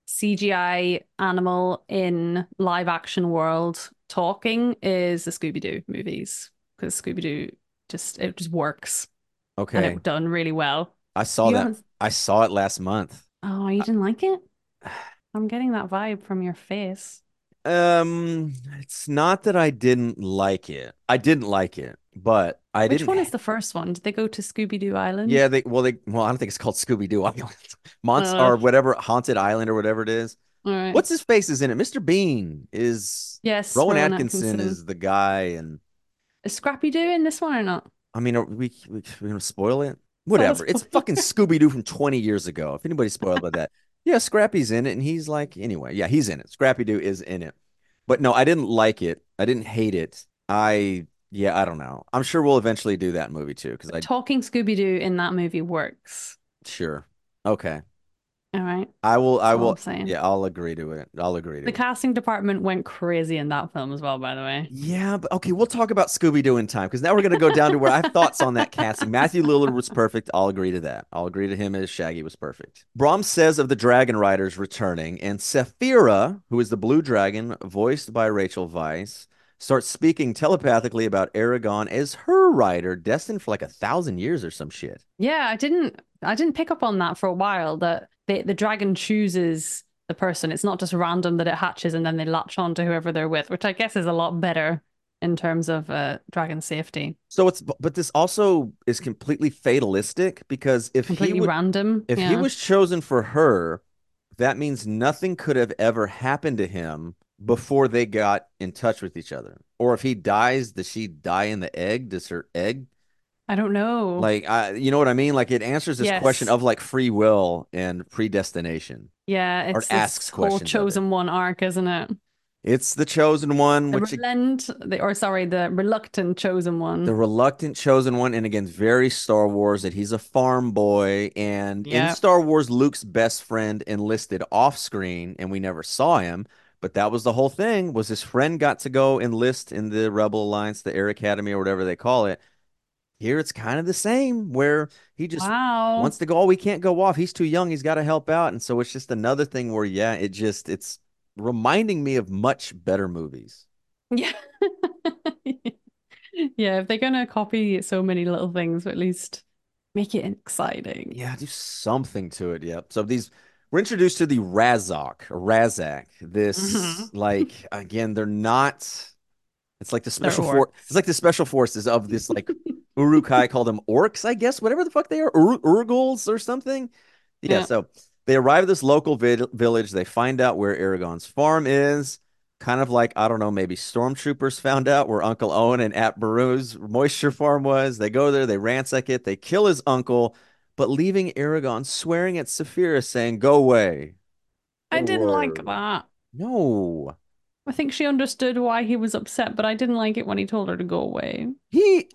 CGI animal in live action world talking is the Scooby-Doo movies, because Scooby-Doo it just works. Okay. And it done really well. I saw You that. haven't- I saw it last month. Oh, you didn't like it? I'm getting that vibe from your face. It's not that I didn't like it. I didn't like it, but I Which didn't. one is the first one? Did they go to Scooby-Doo Island? Yeah, I don't think it's called Scooby-Doo Island. Or whatever, Haunted Island or whatever it is. All right. What's his face is in it? Mr. Bean is. Yes, Rowan Rowan Atkinson is the guy, and Is Scrappy-Doo in this one or not? I mean, are we gonna spoil it? Whatever. It's fucking Scooby-Doo from 20 years ago. If anybody's spoiled by that, yeah, Scrappy's in it, and he's like, anyway, yeah, he's in it. Scrappy-Doo is in it, but no, I didn't like it. I didn't hate it. I don't know. I'm sure we'll eventually do that movie too, because Talking Scooby-Doo in that movie works. sure. Okay. All right. I will. That's all I'm saying. Yeah, I'll agree to it. I'll agree to The it. casting department went crazy in that film as well, by the way. Yeah, but okay, we'll talk about Scooby-Doo in time because now we're going to go down to where I have thoughts on that casting. Matthew Lillard was perfect. I'll agree to that. I'll agree to him as Shaggy was perfect. Brom says of the Dragon Riders returning, and Saphira, who is the Blue Dragon, voiced by Rachel Weisz, starts speaking telepathically about Aragon as her rider, destined for like 1,000 years or some shit. Yeah, I didn't pick up on that for a while, that the dragon chooses the person. It's not just random that it hatches and then they latch on to whoever they're with, which I guess is a lot better in terms of dragon safety. So but this also is completely fatalistic because Completely random. if he Yeah. was chosen for her, that means nothing could have ever happened to him before they got in touch with each other. Or if he dies, does she die in the egg? Does her egg I don't know. like you know what I mean? Like it answers this question Yes. of like free will and predestination, Yeah, or it's it asks this whole questions of it. chosen one arc, isn't it? It's the chosen one, The which the reluctant chosen the one. reluctant chosen one, and again, very Star Wars that he's a farm boy. And in Yeah. Star Wars, Luke's best friend enlisted off screen, and we never saw him. But that was the whole thing, was his friend got to go enlist in the Rebel Alliance, the Air Academy, or whatever they call it. Here it's kind of the same, where he just Wow. wants to go, oh, we can't go off. He's too young. He's got to help out. And so it's just another thing where, yeah, it's reminding me of much better movies. Yeah. Yeah, if they're gonna copy so many little things, at least make it exciting. Yeah, do something to it. Yep. So we're introduced to the Razak. This, Hmm. like, again, they're not. It's like the They're special force. orcs. It's like the special forces of this, like Uruk-hai, call them orcs, I guess, whatever the fuck they are, Urgals or something. Yeah. Yeah. So they arrive at this local village. They find out where Aragon's farm is. Kind of like, I don't know, maybe stormtroopers found out where Uncle Owen and Aunt Beru's moisture farm was. They go there, they ransack it, they kill his uncle, but leaving Aragon swearing at Saphira, saying, "Go away." I didn't like Or that. no. I think she understood why he was upset, but I didn't like it when he told her to go away. He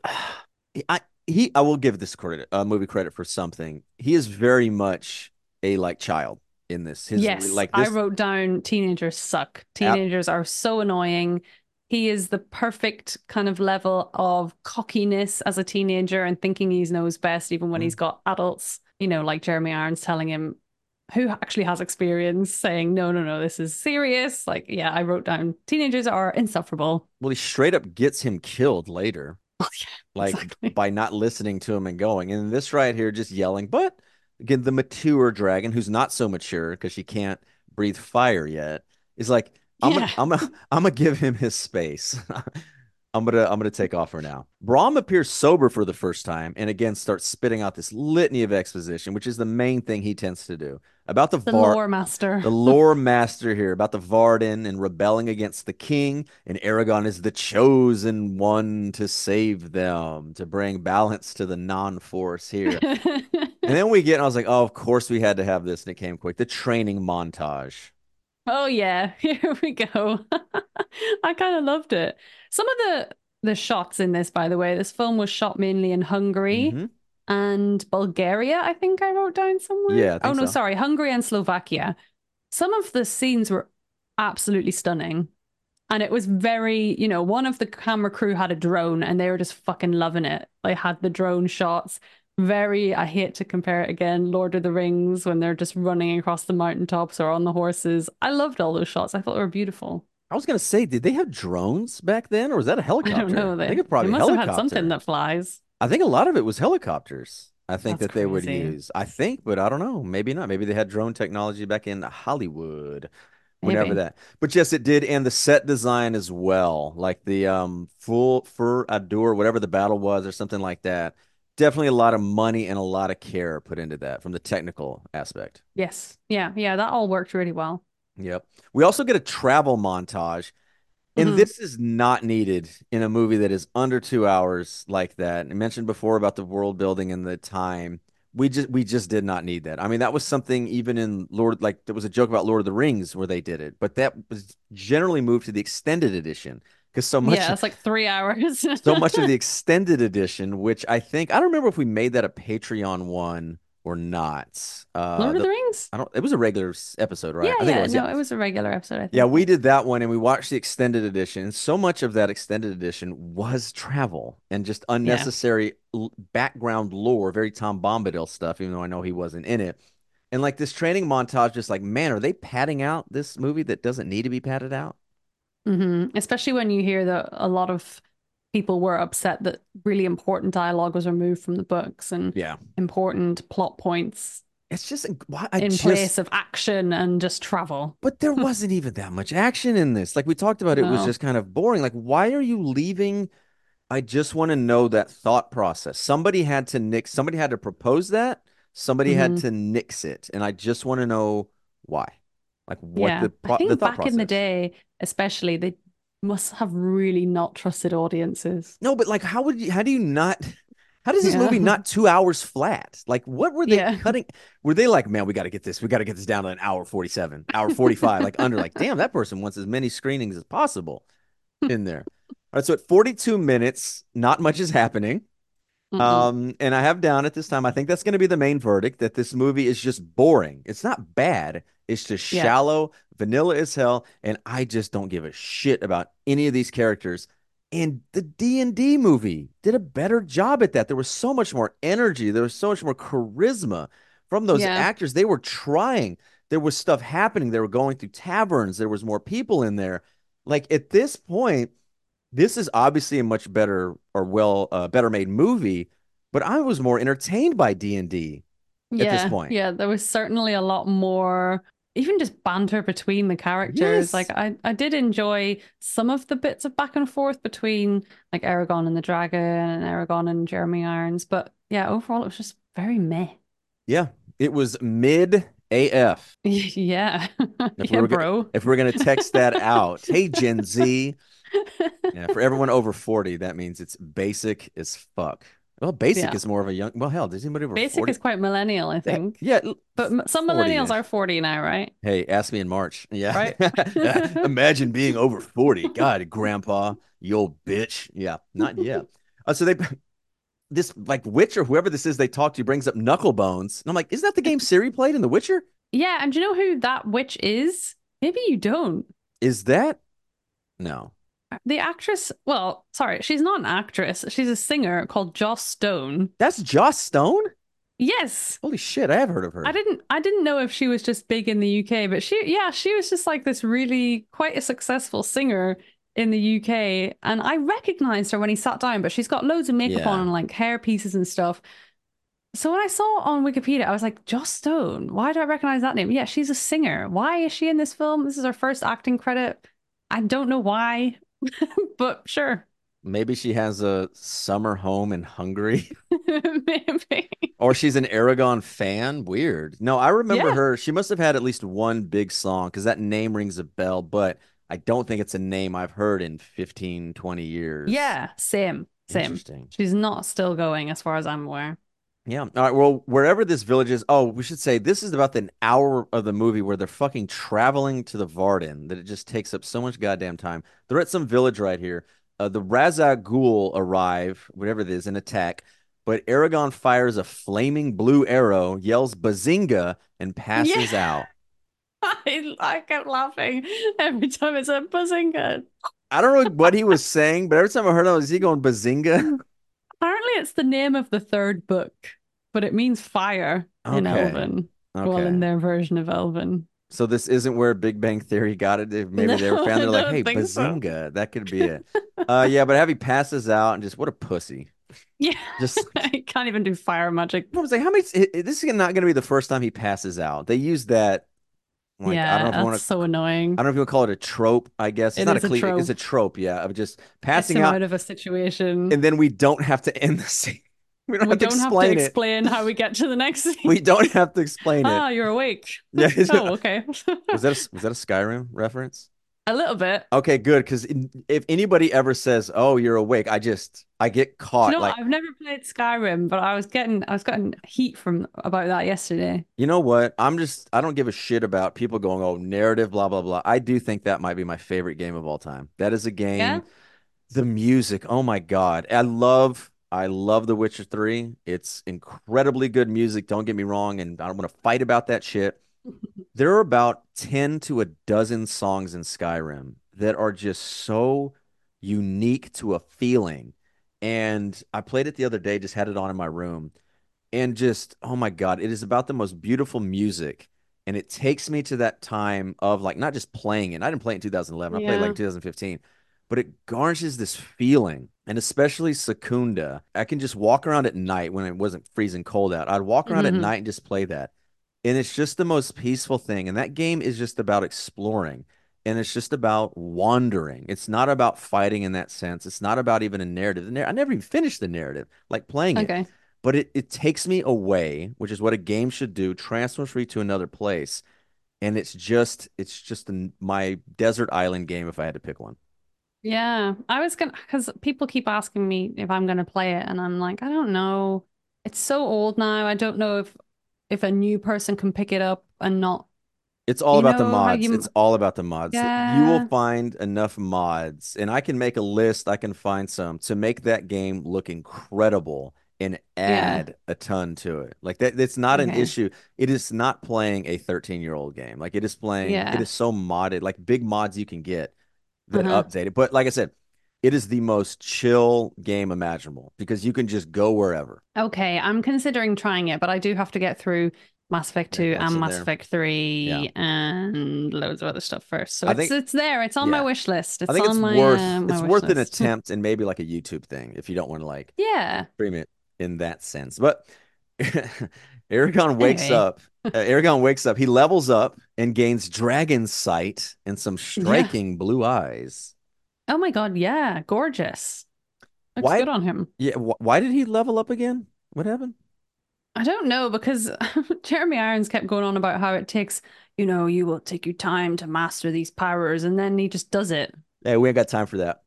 I will give this movie credit for something. He is very much a like child in this. His Yes, like I this wrote down teenagers suck. app. Teenagers are so annoying. He is the perfect kind of level of cockiness as a teenager and thinking he knows best, even when he's got adults, like Jeremy Irons telling him who actually has experience saying, no, no, no, this is serious. Like, yeah, I wrote down teenagers are insufferable. Well, he straight up gets him killed later. Oh, yeah, Like exactly. by not listening to him and going. And this right here, just yelling. But again, the mature dragon, who's not so mature because she can't breathe fire yet, is like, Yeah. I'm gonna give him his space. I'm gonna take off for now. Brahm appears sober for the first time and again starts spitting out this litany of exposition, which is the main thing he tends to do. About The lore master. the lore master here, about the Varden and rebelling against the king, and Aragon is the chosen one to save them, to bring balance to the non-force here. And then I was like, oh, of course we had to have this, and it came quick. The training montage. Oh yeah, here we go. I kind of loved it. Some of the shots in this, by the way, this film was shot mainly in Hungary Mm-hmm. and Bulgaria, I think I wrote down somewhere. Yeah, I Oh think no, so. sorry, Hungary and Slovakia. Some of the scenes were absolutely stunning. And it was very, one of the camera crew had a drone and they were just fucking loving it. They had the drone shots. Very, I hate to compare it again, Lord of the Rings, when they're just running across the mountaintops or on the horses. I loved all those shots. I thought they were beautiful. I was gonna say, did they have drones back then, or was that a I don't know. helicopter? I think They it probably must have had something helicopter. that flies. I think a lot of it was helicopters. I think That's that they would crazy. use. I think, but I don't know. Maybe not. Maybe they had drone technology back in Hollywood, whenever Maybe. that. But yes, it did, and the set design as well, like the full fur Adur, whatever the battle was, or something like that. Definitely a lot of money and a lot of care put into that from the technical aspect. Yes. Yeah. Yeah. That all worked really well. Yep. We also get a travel montage. And Hmm. this is not needed in a movie that is under 2 hours like that. I mentioned before about the world building and the time. We just did not need that. I mean, that was something even in like there was a joke about Lord of the Rings where they did it, but that was generally moved to the extended edition because Yeah. It's like 3 hours. so much of the extended edition, which I don't remember if we made that a Patreon one or not. Lord of the Rings? I don't. It was a regular episode, Yeah. right? I think it Yeah. was. Yeah. No, it was a regular episode, I Yeah, think. we did that one and we watched the extended edition. And so much of that extended edition was travel and just Yeah. unnecessary background lore, very Tom Bombadil stuff, even though I know he wasn't in it. And like this training montage, just like, man, are they padding out this movie that doesn't need to be padded out? Especially when you hear that a lot of people were upset that really important dialogue was removed from the books and Yeah. important plot points It's just in place of action and just travel. But there wasn't even that much action in this. Like we talked about, it was No. just kind of boring. Like, why are you leaving? I just want to know that thought process. Somebody had to propose that. Somebody had to nix it. And I just want to know why. Like what Yeah, I the think thought back in the process. day, especially, they must have really not trusted audiences. No, but like how do you not how does this Yeah. movie not 2 hours flat? Like what were they Yeah. cutting? Were they like, man, we got to get this down to an hour 47, hour 45, like under like, damn, that person wants as many screenings as possible in there. All right, so at 42 minutes, not much is happening. And I have down at this time, I think that's going to be the main verdict, that this movie is just boring. It's not bad. It's just shallow, vanilla as hell, and I just don't give a shit about any of these characters. And the D&D movie did a better job at that. There was so much more energy. There was so much more charisma from those Yeah. actors. They were trying. There was stuff happening. They were going through taverns. There was more people in there. Like at this point, this is obviously a much better or better made movie, but I was more entertained by D&D at this point. Yeah, there was certainly a lot more, even just banter between the characters. Yes. Like I did enjoy some of the bits of back and forth between like Aragon and the Dragon and Aragon and Jeremy Irons, but yeah, overall it was just very meh. Yeah, it was mid AF. Yeah. If Yeah, we bro. if we're gonna text that out, hey Gen Z. Yeah, for everyone over 40, that means it's basic as fuck. Well, basic Yeah. is more of a young. Well, hell, does anybody over Basic 40? is quite millennial, I think. Yeah, But some 40-ish. millennials are 40 now, right? Hey, ask me in March. Yeah. Right? Imagine being over 40. God, grandpa, you old bitch. Yeah, not yet. So this like witch or whoever this is they talk to brings up Knucklebones. And I'm like, isn't that the game Siri played in The Witcher? Yeah, and do you know who that witch is? Maybe you don't. Is that? No. The actress, well, sorry, she's not an actress. She's a singer called Joss Stone. That's Joss Stone? Yes. Holy shit, I have heard of her. I didn't know if she was just big in the UK, but she was just like this really quite a successful singer in the UK. And I recognized her when he sat down, but she's got loads of makeup on and like hair pieces and stuff. So when I saw on Wikipedia, I was like, Joss Stone, why do I recognize that name? Yeah, she's a singer. Why is she in this film? This is her first acting credit. I don't know why, but sure. Maybe she has a summer home in Hungary. Maybe. Or she's an Aragon fan. Weird. No, I remember her. She must have had at least one big song because that name rings a bell, but I don't think it's a name I've heard in 15, 20 years. Yeah, same. Interesting. She's not still going as far as I'm aware. Yeah. All right. Well, wherever this village is, we should say this is about an hour of the movie where they're fucking traveling to the Varden that it just takes up so much goddamn time. They're at some village right here. The Razagul arrive, whatever it is, and attack. But Aragon fires a flaming blue arrow, yells Bazinga, and passes out. I kept laughing every time it said Bazinga. I don't know what he was saying, but every time I heard him, was he going Bazinga? Apparently, it's the name of the third book, but it means fire in Elven. Well, in their version of Elven. So this isn't where Big Bang Theory got it. Maybe they were found. They're like, hey, Bazinga. So. That could be it. Yeah, but he passes out and just what a pussy. Yeah, just he can't even do fire magic. I was like, how many? This is not going to be the first time he passes out. They use that. Like, yeah, I don't know if you want to, so annoying. I don't know if you want to call it a trope. I guess it's not a trope. It's a trope. Yeah, of just passing out of a situation, and then we don't have to end the scene. We don't have to explain how we get to the next scene. We don't have to explain it. You're awake. Yeah. Oh, okay. was that a Skyrim reference? A little bit. Okay, good. Because if anybody ever says, "Oh, you're awake," I get caught. You know, I've never played Skyrim, but I was getting heat about that yesterday. You know what? I don't give a shit about people going, "Oh, narrative, blah blah blah." I do think that might be my favorite game of all time. That is a game. Yeah? The music, oh my God, I love The Witcher 3. It's incredibly good music. Don't get me wrong, and I don't want to fight about that shit. There are about 10 to a dozen songs in Skyrim that are just so unique to a feeling. And I played it the other day, just had it on in my room. And just, oh my God, it is about the most beautiful music. And it takes me to that time of like, not just playing it. I didn't play it in 2011. I played like 2015. But it garnishes this feeling. And especially Secunda. I can just walk around at night when it wasn't freezing cold out. I'd walk around at night and just play that. And it's just the most peaceful thing. And that game is just about exploring. And it's just about wandering. It's not about fighting in that sense. It's not about even a narrative. I never even finished the narrative, like playing it. Okay. But it takes me away, which is what a game should do, transfers me to another place. And it's just my desert island game if I had to pick one. Yeah, I was gonna, because people keep asking me if I'm gonna play it, and I'm like, I don't know. It's so old now. I don't know if a new person can pick it up and not, It's all you about the know, how mods. you, It's all about the mods. You will yeah, find enough mods, and I can make a list, I can find some to make that game look incredible and yeah. add a ton to it. Like that, it's not an Okay, issue. It is not playing a 13-year-old game. Like it yeah. is so modded, like big mods you can get that Uh-huh. update it. But like I said, it is the most chill game imaginable because you can just go wherever. Okay, I'm considering trying it, but I do have to get through Mass Effect There's 2 much and in Mass there. Effect Yeah. 3 and loads of other stuff first. So I think it's there. It's on my yeah. wish list. I It's think it's on worth my it's wish worth an list. attempt and maybe like a YouTube thing if you don't want to like Yeah. stream it in that sense. But Aragon wakes Anyway, up. Aragon wakes up. He levels up and gains dragon sight and some yeah. striking blue eyes. Oh my God, yeah, gorgeous. Looks Why? good on him. Yeah. Why did he level up again? What happened? I don't know because Jeremy Irons kept going on about how it takes, you will take your time to master these powers, and then he just does it. Hey, we ain't got time for that.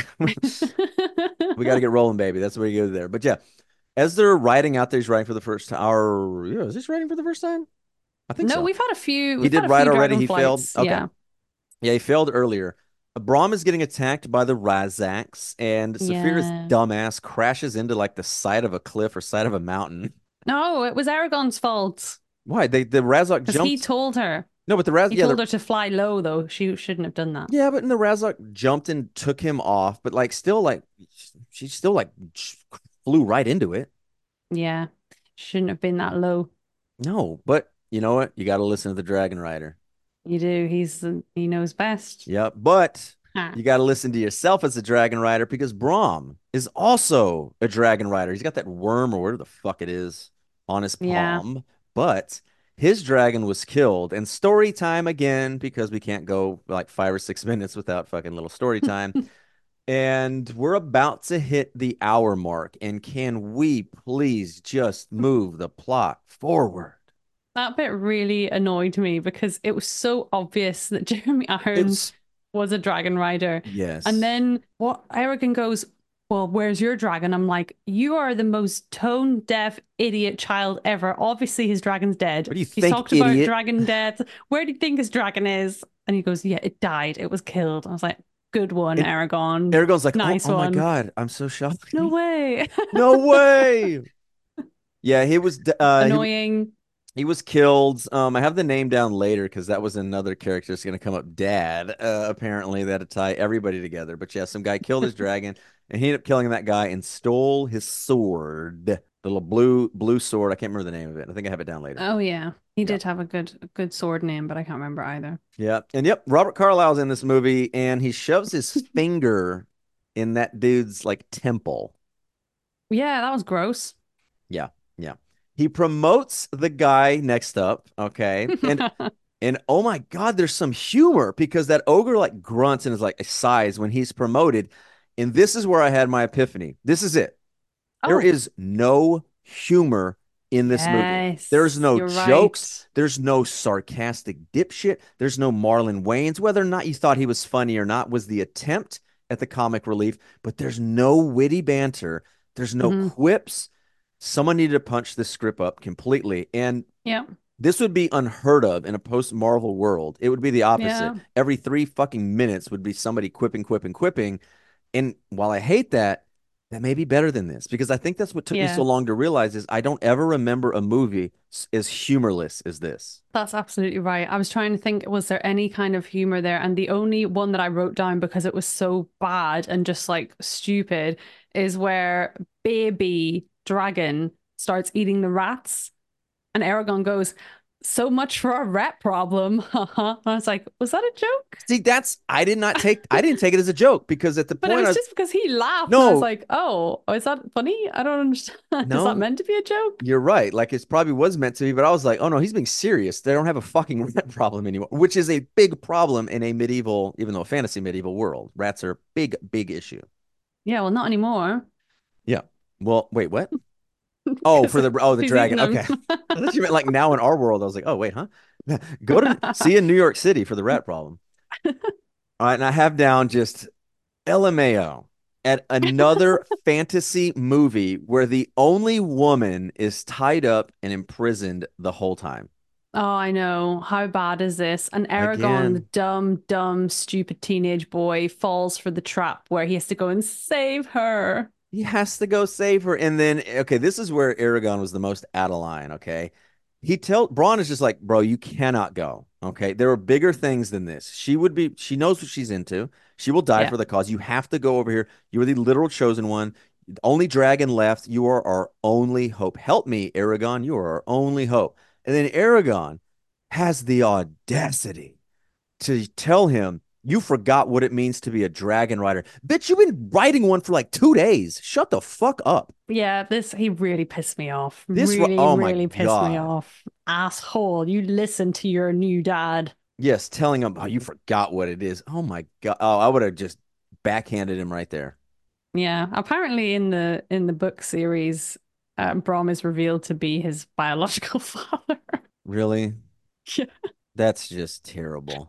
We gotta get rolling, baby. That's where you go there. But yeah, as they're riding out there, he's riding for the first time. Or yeah, is this riding for the first time? I think No, so. we've He had did a ride few already. dragon He failed. flights. Okay. Yeah. Yeah, he failed earlier. Braum is getting attacked by the Razaks, and Saphira's Yeah. dumbass crashes into like the side of a cliff or side of a mountain. No, it was Aragon's fault Why? The Razak because he jumped. told her. No, but the Raz He yeah, told her to fly low, though. She shouldn't have done that. yeah, but the Razak jumped and took him off, but like still like she still like flew right into it. Yeah. Shouldn't have been that low. No, but you know what? You got to listen to the Dragon Rider. You do. He knows best. Yep, but Ah. you got to listen to yourself as a Dragon Rider because Braum is also a Dragon Rider. He's got that worm or whatever the fuck it is on his Yeah. palm, but his dragon was killed. And story time again because we can't go like 5 or 6 minutes without fucking little story time. And we're about to hit the hour mark. And can we please just move the plot forward? That bit really annoyed me because it was so obvious that Jeremy Irons It's was a dragon rider. And yes. then what Aragon goes, well, where's your dragon? I'm like, you are the most tone deaf idiot child ever. Obviously, his dragon's dead. What do you He's think, talked about idiot? dragon death. Where do you think his dragon is? And he goes, yeah, it died. It was killed. I was like, good one, And Aragon. Aragon's like, Nice oh my one. God, I'm so shocked. No way. No way. Yeah, Annoying. he was killed. I have the name down later because that was another character that's gonna come up. Dad, apparently that'd tie everybody together. But yeah, some guy killed his dragon, and he ended up killing that guy and stole his sword, the little blue sword. I can't remember the name of it. I think I have it down later. Oh yeah. He Yeah, did have a good sword name, but I can't remember either. yeah, and yep, Robert Carlyle's in this movie, and he shoves his finger in that dude's like temple. Yeah, that was gross. Yeah, yeah. He promotes the guy next up, okay? And oh my God, there's some humor because that ogre like grunts and is like sighs when he's promoted. And this is where I had my epiphany. This is it. There Oh, is no humor in this movie. There's yes, no you're jokes. right. There's no sarcastic dipshit. There's no Marlon Wayans. Whether or not you thought he was funny or not was the attempt at the comic relief, but there's no witty banter. There's no Hmm. quips. Someone needed to punch this script up completely. And Yeah, this would be unheard of in a post Marvel world. It would be the opposite. yeah, Every 3 fucking minutes would be somebody quipping. And while I hate that, that may be better than this because I think that's what took me so yeah. long to realize is I don't ever remember a movie as humorless as this. That's absolutely right. I was trying to think, was there any kind of humor there? And the only one that I wrote down because it was so bad and just like stupid is where baby dragon starts eating the rats, and Aragon goes, so much for our rat problem. I was like, was that a joke? See, I didn't take it as a joke because at the But it point was just because he laughed, and I was no, like, oh, is that funny? I don't understand. Is that no, meant to be a joke? you're right. Like it probably was meant to be, but I was like, oh no, he's being serious. They don't have a fucking rat problem anymore, which is a big problem in a medieval, even though a fantasy medieval world. Rats are a big, big issue. Yeah, well, not anymore. Yeah. Well, wait, what? Oh, for the He's dragon. eating Okay. them. I thought you meant like now in our world. I was like, oh wait, huh? Go to see in New York City for the rat problem. All right, and I have down just LMAO at another fantasy movie where the only woman is tied up and imprisoned the whole time. Oh, I know. How bad is this? And Aragon, the Again. dumb, stupid teenage boy, falls for the trap where he has to go and save her. He has to go save her. And then, okay, this is where Aragon was the most out of line. Okay. Braun is just like, bro, you cannot go. Okay. There are bigger things than this. She knows what she's into. She will die Yeah. for the cause. You have to go over here. You are the literal chosen one. The only dragon left. You are our only hope. Help me, Aragon. You are our only hope. And then Aragon has the audacity to tell him, you forgot what it means to be a dragon rider. Bitch, you've been riding one for like 2 days. Shut the fuck up. Yeah, he really pissed me off. Oh my Really pissed me God. off. Asshole, you listen to your new dad. Yes, telling him, oh, you forgot what it is. Oh my God. Oh, I would have just backhanded him right there. Yeah, apparently in the book series, Brom is revealed to be his biological father. Really? Yeah. That's just terrible.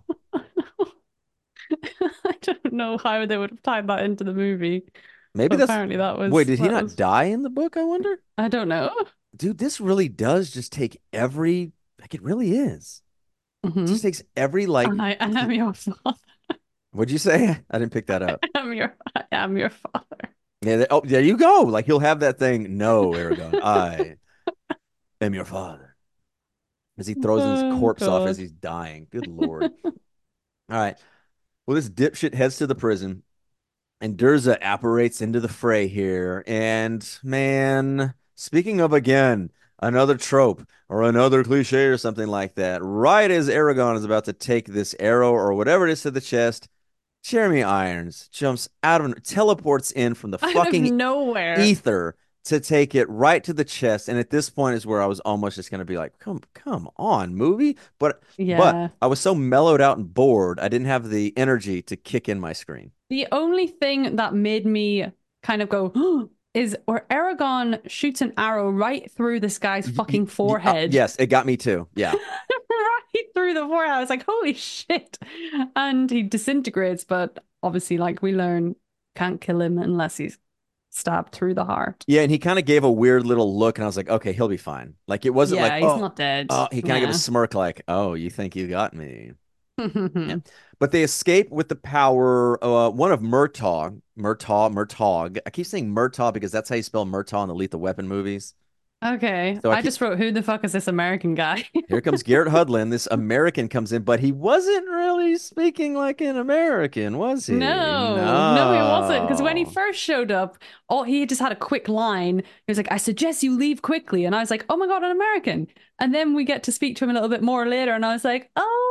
I don't know how they would have tied that into the movie. Maybe But that's. apparently that was. Wait, did he that not was- die in the book? I wonder. I don't know. Dude, this really does just take every. Like, it really is. It Mhm. just takes every, like. I am your father. What'd you say? I didn't pick that up. I am your father. Yeah, oh, there you go. Like he'll have that thing. No, Aragon, I am your father. As he throws his Oh, corpse off God. as he's dying. Good Lord. All right. Well, this dipshit heads to the prison, and Durza apparates into the fray here. And man, speaking of again, another trope or another cliche or something like that, right as Aragon is about to take this arrow or whatever it is to the chest, Jeremy Irons jumps teleports in from the Out of fucking nowhere. ether to take it right to the chest. And at this point is where I was almost just going to be like, come on, movie. But Yeah. I was so mellowed out and bored, I didn't have the energy to kick in my screen. The only thing that made me kind of go is where Aragon shoots an arrow right through this guy's fucking forehead. Yes, it got me too. Yeah. Right through the forehead. I was like, holy shit. And he disintegrates, but obviously, like we learn, can't kill him unless he's stabbed through the heart. Yeah, and he kind of gave a weird little look, and I was like, okay, he'll be fine. Like, it wasn't Yeah, like, he's oh, not dead. he kind of gave a Yeah. smirk like, oh, you think you got me. Yeah. But they escape with the power, one of Murtaugh. I keep saying Murtaugh because that's how you spell Murtaugh in the Lethal Weapon movies. Okay. So I just wrote, who the fuck is this American guy? Here comes Garrett Hudlin. This American comes in, but he wasn't really speaking like an American, was he? No, he wasn't. Because when he first showed up, he just had a quick line. He was like, I suggest you leave quickly. And I was like, oh my God, an American. And then we get to speak to him a little bit more later. And I was like,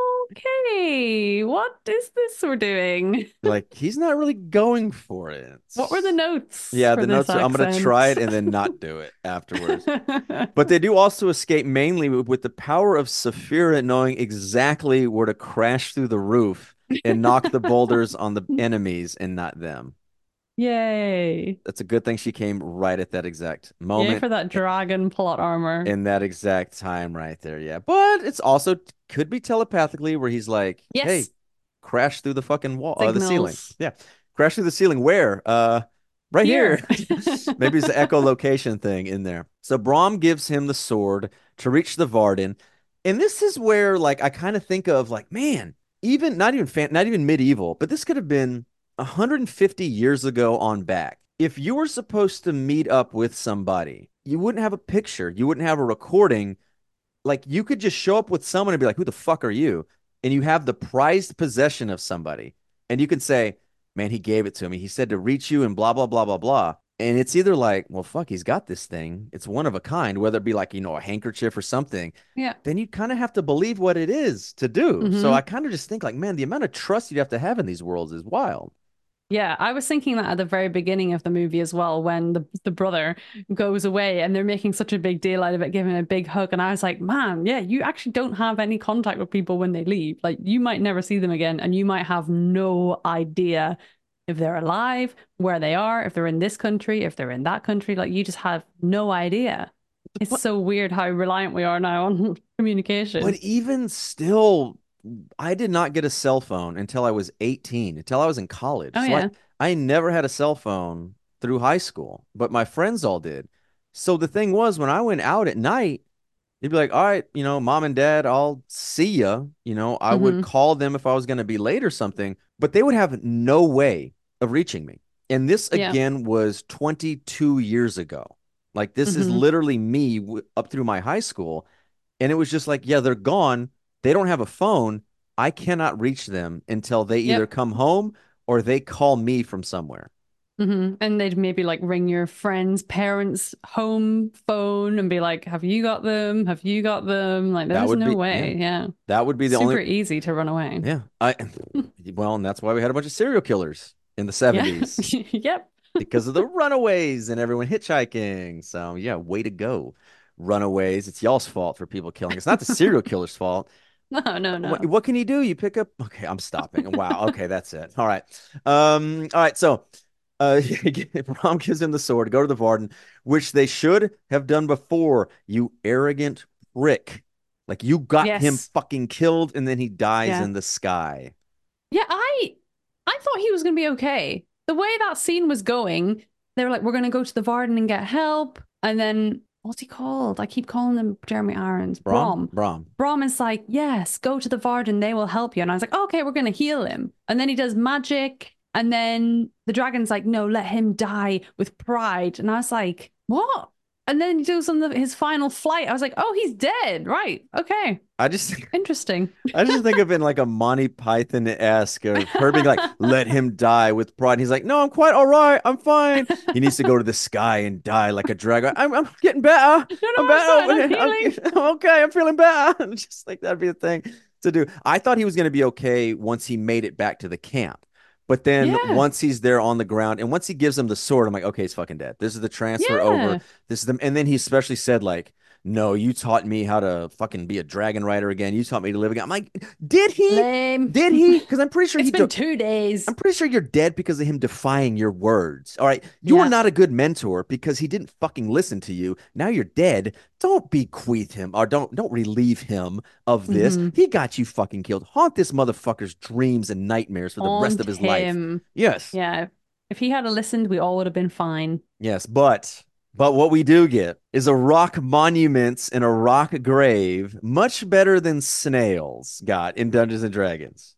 okay, what is this we're doing? Like, he's not really going for it. What were the notes? Yeah, for the this notes. I'm going to accent? try it and then not do it afterwards. But they do also escape mainly with the power of Saphira knowing exactly where to crash through the roof and knock the boulders on the enemies and not them. Yay. That's a good thing she came right at that exact Yay moment. for that dragon plot armor. In that exact time right there. Yeah. But it's also could be telepathically where he's like, Yes. hey, crash through the fucking wall, the ceiling. Signals. Yeah. Crash through the ceiling. Where? Right here. Maybe it's the echolocation thing in there. So Brahm gives him the sword to reach the Varden. And this is where, like, I kind of think of, like, man, not even medieval, but this could have been 150 years ago on back. If you were supposed to meet up with somebody, you wouldn't have a picture, you wouldn't have a recording. Like, you could just show up with someone and be like, who the fuck are you? And you have the prized possession of somebody. And you can say, man, he gave it to me. He said to reach you and blah, blah, blah, blah, blah. And it's either like, well, fuck, he's got this thing. It's one of a kind, whether it be like, a handkerchief or something. Yeah. Then you kind of have to believe what it is to do. So Hmm. I kind of just think like, man, the amount of trust you have to have in these worlds is wild. Yeah, I was thinking that at the very beginning of the movie as well, when the brother goes away and they're making such a big deal out of it, giving a big hug. And I was like, man, yeah, you actually don't have any contact with people when they leave. Like, you might never see them again, and you might have no idea if they're alive, where they are, if they're in this country, if they're in that country. Like, you just have no idea. It's so weird how reliant we are now on communication. But even still, I did not get a cell phone until I was 18, until I was in college. Oh, So I, yeah. I never had a cell phone through high school, but my friends all did. So the thing was, when I went out at night, they'd be like, all right, mom and dad, I'll see ya. I would Hmm. call them if I was going to be late or something, but they would have no way of reaching me. And this Yeah. again was 22 years ago. Like, this is Hmm. literally me up through my high school. And it was just like, yeah, they're gone. They don't have a phone. I cannot reach them until they either Yep. come home or they call me from somewhere. And they'd maybe like ring your friend's parents' home phone and be like, have you got them? Have you got them? Like, That there's would no be, yeah, way. Yeah. that would be the Super only, easy to run away. yeah. Well, and that's why we had a bunch of serial killers in the Yeah. 70s Yep. because of the runaways and everyone hitchhiking. So, yeah, way to go, runaways. It's y'all's fault for people killing. It's not the serial killer's fault. No, no, What, no. what can you do? You pick up. Okay, I'm stopping. Wow. Okay, that's it. All right. All right. So, Brom gives him the sword to go to the Varden, which they should have done before. You arrogant prick! Like, you got him Yes. fucking killed, and then he dies Yeah. in the sky. Yeah, I thought he was gonna be okay. The way that scene was going, they were like, we're gonna go to the Varden and get help. And then what's he called? I keep calling him Jeremy Irons. Brom. Brom. Brom. Brom is like, yes, go to the Varden, they will help you. And I was like, okay, we're gonna heal him. And then he does magic, and then the dragon's like, no, let him die with pride. And I was like, what? And then he does his final flight. I was like, oh, he's dead. Right. Okay. I just Interesting. I just think of it in like a Monty Python-esque of her being like, let him die with pride. And he's like, no, I'm quite all right. I'm fine. He needs to go to the sky and die like a dragon. I'm getting better. No, no, I'm I'm fine. I'm better. healing. I'm okay. I'm feeling better. Just like that'd be the thing to do. I thought he was going to be okay once he made it back to the camp. But then Yeah. once he's there on the ground and once he gives him the sword, I'm like, okay, he's fucking dead. This is the transfer over. Yeah. This is the, and then he especially said like, no, you taught me how to fucking be a dragon rider again. You taught me to live again. I'm like, did he? Lame. Did he? Because I'm pretty sure It's he been took. 2 days. I'm pretty sure you're dead because of him defying your words. All right. You were Yeah. not a good mentor because he didn't fucking listen to you. Now you're dead. Don't bequeath him or don't relieve him of this. Hmm. He got you fucking killed. Haunt this motherfucker's dreams and nightmares for the rest of his life. Him. Yes. Yeah. If he had listened, we all would have been fine. Yes, but what we do get is a rock monument and a rock grave, much better than snails got in Dungeons and Dragons.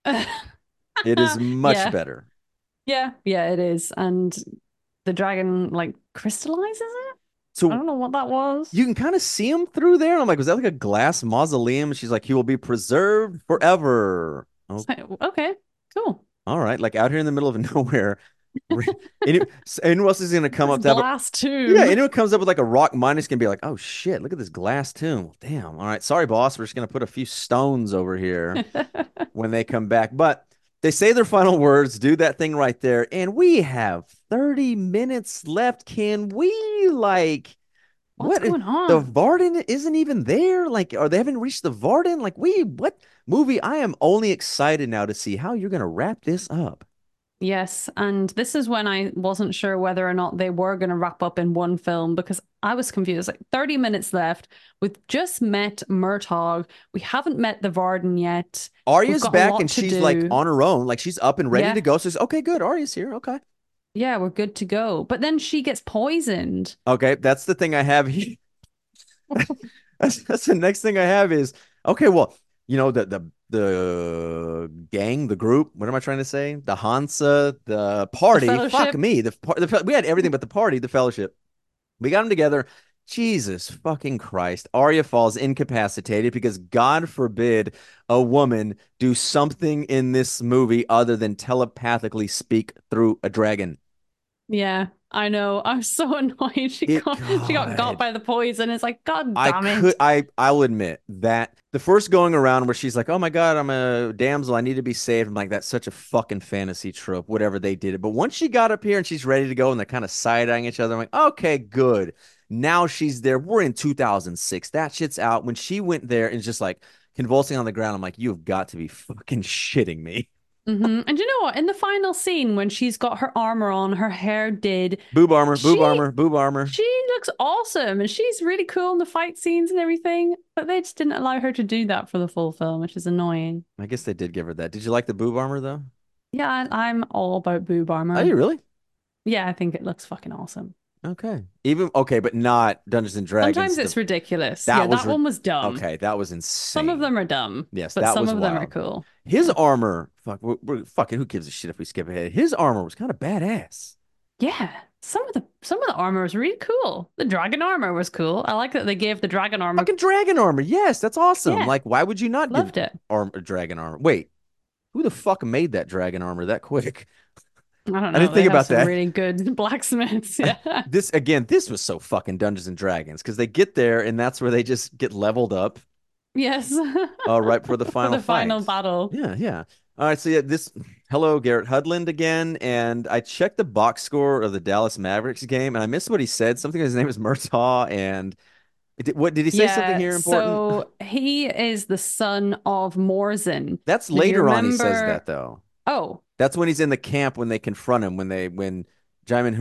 It is much Yeah. better. Yeah. Yeah, it is. And the dragon like crystallizes it? I So don't know what that was. you can kind of see him through there. And I'm like, was that like a glass mausoleum? She's like, he will be preserved forever. Oh, Okay, cool. all right. Like out here in the middle of nowhere. Any- Anyone else is going to come This up to have a, glass tomb. yeah, anyone comes up with like a rock monument is gonna be like, oh shit, look at this glass tomb. Damn. All right, sorry, boss. We're just gonna put a few stones over here when they come back. But they say their final words, do that thing right there, and we have 30 minutes left. Can we like What's what? going The on? Varden isn't even there. Like, or they haven't reached the Varden. Like, what movie? I am only excited now to see how you're gonna wrap this up. Yes, and this is when I wasn't sure whether or not they were going to wrap up in one film because I was confused. Like 30 minutes left. We've just met Murtaugh. We haven't met the Varden yet. We've Arya's got a back lot and to she's like do. on her own. Like she's up and ready Yeah. to go. So it's okay, good. Arya's here. Okay. Yeah, we're good to go. But then she gets poisoned. Okay, that's the thing I have here. That's the next thing I have is okay. Well, the gang, the group. What am I trying to say? The Hansa, the party. Fuck Fellowship. me. We had everything but the party, the fellowship. We got them together. Jesus fucking Christ. Arya falls incapacitated because God forbid a woman do something in this movie other than telepathically speak through a dragon. Yeah. I know. I'm so annoyed. She got got by the poison. It's like, God damn it. I'll admit that the first going around where she's like, "Oh my God, I'm a damsel. I need to be saved." I'm like, that's such a fucking fantasy trope, whatever they did it. But once she got up here and she's ready to go and they're kind of side-eyeing each other, I'm like, okay, good. Now she's there. We're in 2006. That shit's out. When she went there and just like convulsing on the ground, I'm like, you've got to be fucking shitting me. And you know what? In the final scene, when she's got her armor on, her hair did. Boob armor, boob armor, boob armor. She looks awesome and she's really cool in the fight scenes and everything. But they just didn't allow her to do that for the full film, which is annoying. I guess they did give her that. Did you like the boob armor though? Yeah, I'm all about boob armor. Are you really? Yeah, I think it looks fucking awesome. Okay. But not Dungeons and Dragons. Sometimes it's ridiculous. That one was dumb. Okay, that was insane. Some of them are dumb. Yes, but that some was of wild. them are cool. His armor, we're fucking. Who gives a shit if we skip ahead? His armor was kind of badass. Yeah, some of the armor was really cool. The dragon armor was cool. I like that they gave the dragon armor. Fucking dragon armor. Yes, that's awesome. Yeah. Like, why would you not Loved give it. dragon armor? Wait, who the fuck made that dragon armor that quick? I don't know. I didn't think about that. Really good blacksmiths. Yeah. This was so fucking Dungeons and Dragons because they get there and that's where they just get leveled up. Yes. Right for the final for the fight. final battle. Yeah. All right, so yeah, hello, Garrett Hudland again, and I checked the box score of the Dallas Mavericks game, and I missed what he said. Something his name is Murtaugh, and what did he say? Something here important? So he is the son of Morzin. That's later on. He says that though. Oh, that's when he's in the camp when they confront him when Jaimin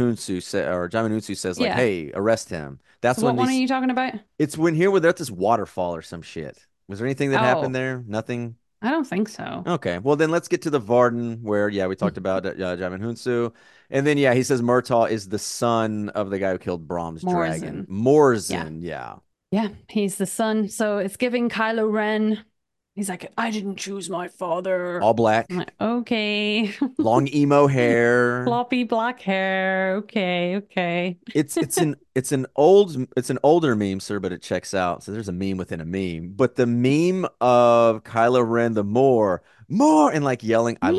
Hunsu says like, "Hey, arrest him." That's so when. What one are you talking about? It's when they're at this waterfall or some shit. Was there anything that happened there? Nothing. I don't think so. Okay, well then let's get to the Varden where we talked about Jaimin Hunsu, and then he says Murtaugh is the son of the guy who killed Brahm's dragon. Morzin, yeah, he's the son. So it's giving Kylo Ren. He's like, I didn't choose my father. All black. I'm like, okay. Long emo hair. Floppy black hair. Okay. It's an older meme, sir, but it checks out. So there's a meme within a meme. But the meme of Kylo Ren, the more, and like yelling. God,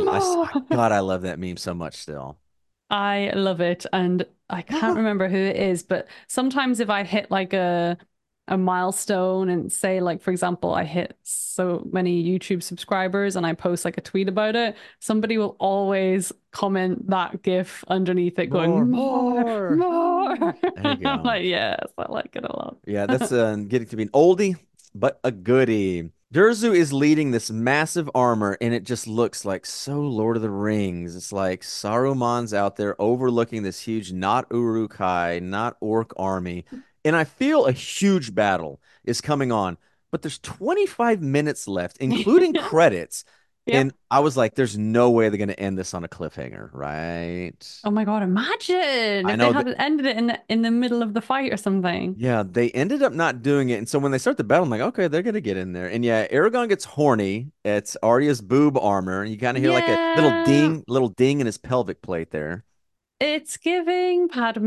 I love that meme so much still. I love it. And I can't remember who it is, but sometimes if I hit like a milestone and say, like, for example, I hit so many YouTube subscribers and I post like a tweet about it, somebody will always comment that GIF underneath it going, more. There you go. I'm like, yes, I like it a lot. Yeah, that's getting to be an oldie, but a goodie. Durzu is leading this massive armor, and it just looks like so Lord of the Rings. It's like Saruman's out there overlooking this huge, not Uruk-hai, not orc army. And I feel a huge battle is coming on, but there's 25 minutes left, including credits. Yep. And I was like, there's no way they're going to end this on a cliffhanger, right? Oh my God, imagine if they had ended it in the middle of the fight or something. Yeah, they ended up not doing it. And so when they start the battle, I'm like, okay, they're going to get in there. And yeah, Aragorn gets horny. It's Arya's boob armor. And you kind of hear like a little ding in his pelvic plate there. It's giving Padme,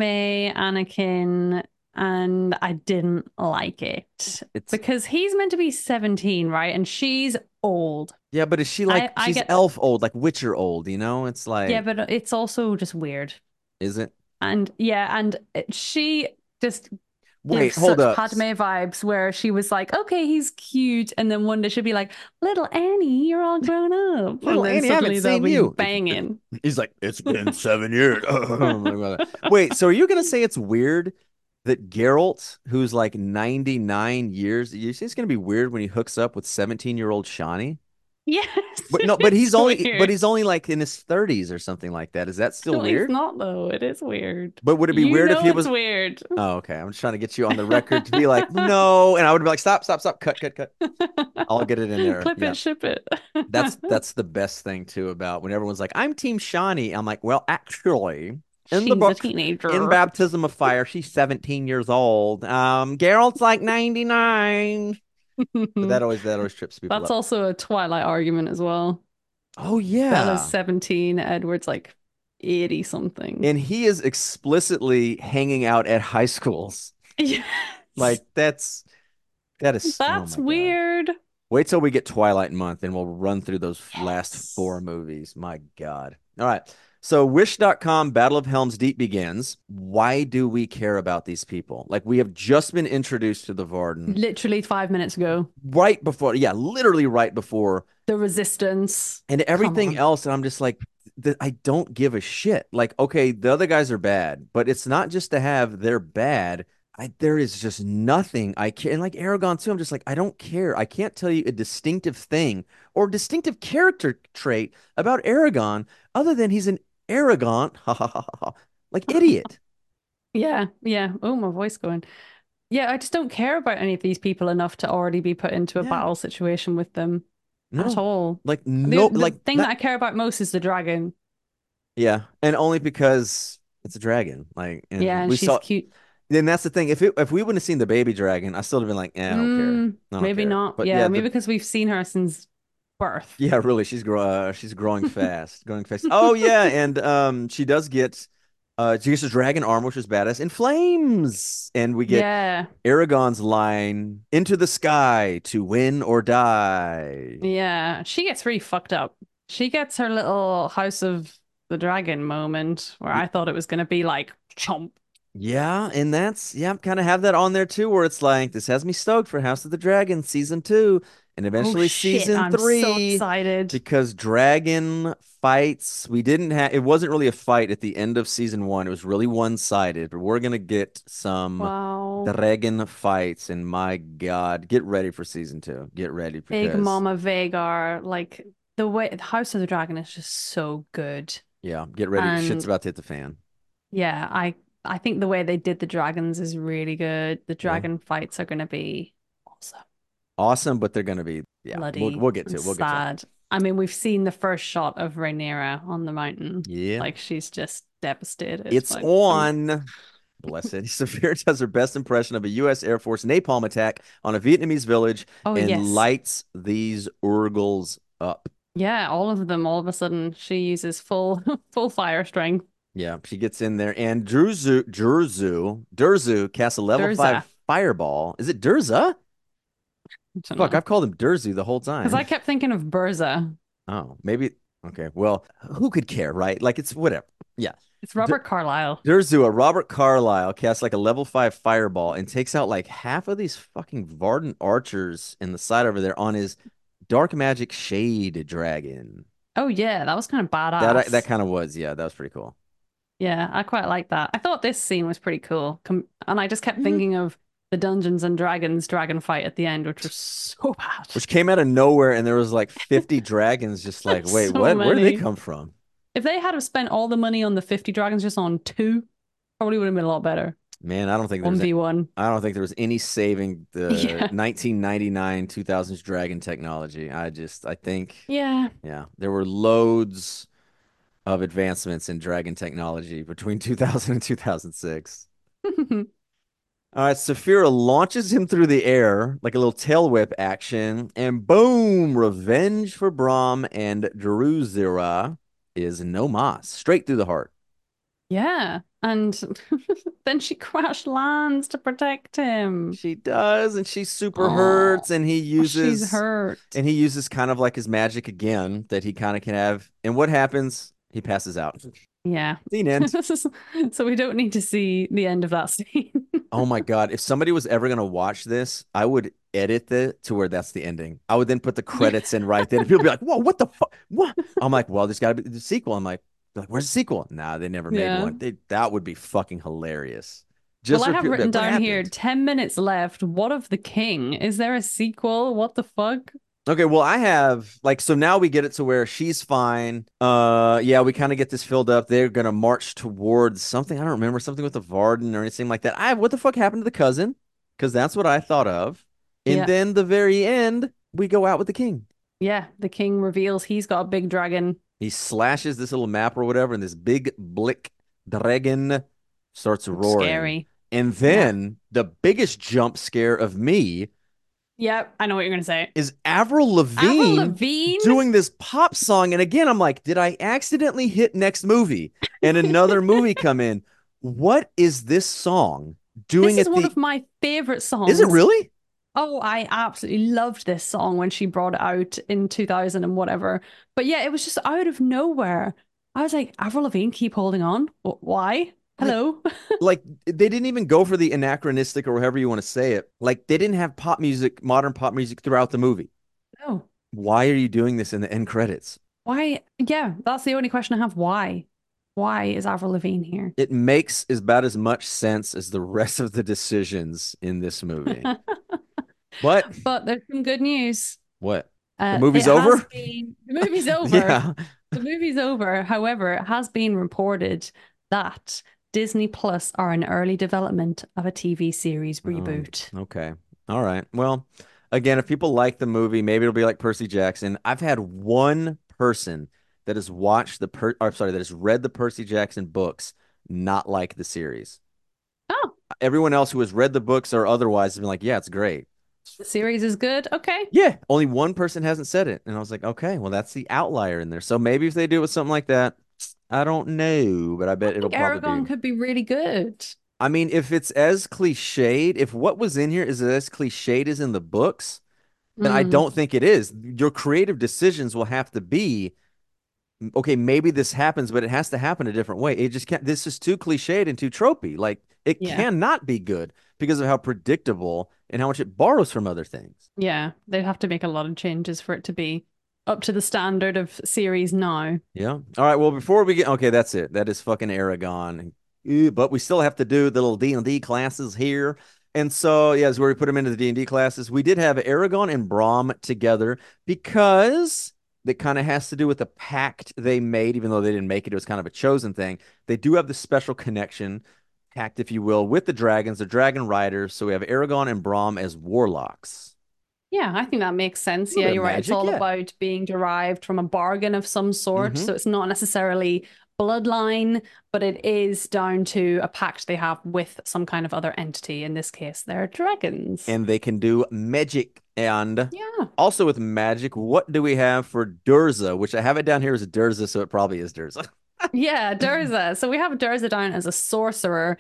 Anakin, and I didn't like it. Because he's meant to be 17, right? And she's old. Yeah, but is she like, she's elf old, like Witcher old, you know? It's like... Yeah, but it's also just weird. Is it? And she just... Wait, hold up. Padme vibes where she was like, okay, he's cute. And then one day she'll be like, little Annie, you're all grown up. Little Annie, I haven't seen you. Banging. He's like, it's been 7 years. Wait, so are you going to say it's weird that Geralt, who's like 99 years, you say it's going to be weird when he hooks up with 17-year-old Shani? Yes. But he's only like in his 30s or something like that. Is that still weird? It's not though. It is weird. But would it be weird if he was weird? Oh, okay. I'm just trying to get you on the record to be like, no, and I would be like, stop, cut. I'll get it in there. Clip it, ship it. That's the best thing too about when everyone's like, I'm Team Shani. I'm like, well, actually, in she's the book, a teenager. In Baptism of Fire, she's 17 years old. Geralt's like 99. But that always trips people That's up. also a Twilight argument as well. Oh yeah. Bella's 17, Edward's like 80 something. And he is explicitly hanging out at high schools. Yes. Like that's weird. God. Wait till we get Twilight month and we'll run through those last 4 movies. My God. All right. So Wish.com Battle of Helm's Deep begins. Why do we care about these people? Like, we have just been introduced to the Varden. Literally 5 minutes ago. Right before, yeah, literally right before. The Resistance. And everything else, and I'm just like, I don't give a shit. Like, okay, the other guys are bad, but it's not just to have they're bad. There is just nothing I care. And like Aragon too, I'm just like, I don't care. I can't tell you a distinctive thing or distinctive character trait about Aragon other than he's an arrogant, like idiot. Yeah. Oh, my voice going. Yeah, I just don't care about any of these people enough to already be put into a battle situation with them at all. Like, no, the like thing that I care about most is the dragon. Yeah, and only because it's a dragon. Like, and yeah, and we she's saw. cute. Then that's the thing. If we wouldn't have seen the baby dragon, I still would have been like, I don't care. I don't Maybe care. not. But yeah, maybe because we've seen her since birth. Yeah, really, she's growing fast, growing fast. Oh yeah, and she does get she gets a dragon arm, which is badass, in flames, and we get Aragon's line, "Into the sky to win or die." Yeah, she gets really fucked up. She gets her little House of the Dragon moment where I thought it was going to be like chomp. Yeah, and that's kind of have that on there too, where it's like, this has me stoked for House of the Dragon season 2 and eventually season 3. I'm so excited because dragon fights, it wasn't really a fight at the end of season 1. It was really one-sided, but we're gonna get some dragon fights, and my God, get ready for season 2. Get ready, because Big Mama Vhagar, like the House of the Dragon is just so good. Yeah, get ready. Shit's about to hit the fan. Yeah, I think the way they did the dragons is really good. The dragon fights are going to be awesome, but they're going to be bloody. We'll get to it. We'll sad. Get to it. I mean, we've seen the first shot of Rhaenyra on the mountain. Yeah, like she's just devastated. It's like, on. Bless it. Saphira does her best impression of a U.S. Air Force napalm attack on a Vietnamese village lights these Urgals up. Yeah, all of them. All of a sudden, she uses full fire strength. Yeah, she gets in there, and Durzu casts a level 5 fireball. Is it Durza? Fuck, I've called him Durzu the whole time. Because I kept thinking of Burza. Oh, maybe. Okay, well, who could care, right? Like, it's whatever. Yeah. It's Robert Carlyle. Robert Carlyle casts like a level 5 fireball and takes out like half of these fucking Varden archers in the side over there on his dark magic shade dragon. Oh, yeah, that was kind of badass. That kind of was, yeah, that was pretty cool. Yeah, I quite like that. I thought this scene was pretty cool. And I just kept thinking of the Dungeons and Dragons dragon fight at the end, which was so bad. Which came out of nowhere, and there was like 50 dragons just like, wait, so what? Many. Where did they come from? If they had spent all the money on the 50 dragons just on 2, probably would have been a lot better. Man, I don't think 1v1. I don't think there was any saving the 1999 2000s dragon technology. I think there were loads of advancements in dragon technology between 2000 and 2006. All right, Saphira launches him through the air like a little tail whip action, and boom, revenge for Brom, and Druzira is no mas, straight through the heart. Yeah, and then she crash lands to protect him. She does, and she super hurts, and he uses she's hurt, and he uses kind of like his magic again that he kind of can have. And what happens? He passes out. Yeah. Scene ends. So we don't need to see the end of that scene. Oh my God. If somebody was ever going to watch this, I would edit it to where that's the ending. I would then put the credits in right then. And people would be like, whoa, what the fuck? What? I'm like, well, there's got to be the sequel. I'm like, where's the sequel? Nah, they never made one. That would be fucking hilarious. Well, I have written down here, 10 minutes left. What of the king? Is there a sequel? What the fuck? Okay, well, I have so now we get it to where she's fine. We kind of get this filled up. They're gonna march towards something. I don't remember, something with the Varden or anything like that. What the fuck happened to the cousin? Because that's what I thought of. And then the very end, we go out with the king. Yeah, the king reveals he's got a big dragon. He slashes this little map or whatever, and this big blick dragon starts roaring. Scary. And then the biggest jump scare of me. Yep, I know what you're going to say. Is Avril Lavigne doing this pop song. And again, I'm like, did I accidentally hit next movie and another movie come in? What is this song doing? This is one of my favorite songs. Is it really? Oh, I absolutely loved this song when she brought it out in 2000 and whatever. But yeah, it was just out of nowhere. I was like, Avril Lavigne, keep holding on. Why? Like, Hello. like they didn't even go for the anachronistic or however you want to say it. Like they didn't have pop music, modern pop music throughout the movie. No. Why are you doing this in the end credits? Why? Yeah, that's the only question I have. Why? Why is Avril Lavigne here? It makes about as much sense as the rest of the decisions in this movie. But But there's some good news. what? The It movie's has over? been the movie's over. Yeah. The movie's over. However, it has been reported that Disney Plus are in early development of a TV series reboot. Okay. All right. Well, again, if people like the movie, maybe it'll be like Percy Jackson. I've had one person that has watched that has read the Percy Jackson books, not like the series. Oh, Everyone else who has read the books or otherwise has been like, yeah, it's great. the series is good. Okay. Yeah, only one person hasn't said it. And I was like, okay, well, that's the outlier in there. So maybe if they do it with something like that, I don't know, but I bet I it'll think probably Aragon be. could be really good. I mean, if it's as cliched, if what was in here is as cliched as in the books, then I Mm, don't think it is. Your creative decisions will have to be, okay, maybe this happens, but it has to happen a different way. It just can't, this is too cliched and too tropey. Like it yeah. cannot be good because of how predictable and how much it borrows from other things. Yeah. They'd have to make a lot of changes for it to be up to the standard of series now. Yeah. All right. Well, before we get, okay, that's it. That is fucking Aragon. But we still have to do the little D&D classes here. And so, yeah, as where we put them into the D&D classes. We did have Aragon and Brom together because that kind of has to do with the pact they made, even though they didn't make it. It was kind of a chosen thing. They do have the special connection, pact, if you will, with the dragons, the dragon riders. So we have Aragon and Brom as warlocks. Yeah, I think that makes sense. A little Yeah, bit of you're right. It's magic, all yeah. about being derived from a bargain of some sort. Mhm. So it's not necessarily bloodline, but it is down to a pact they have with some kind of other entity. In this case, they're dragons. And they can do magic. And Yeah. also with magic, what do we have for Durza? Which I have it down here as Durza, so it probably is Durza. Yeah, Durza. So we have Durza down as a sorcerer.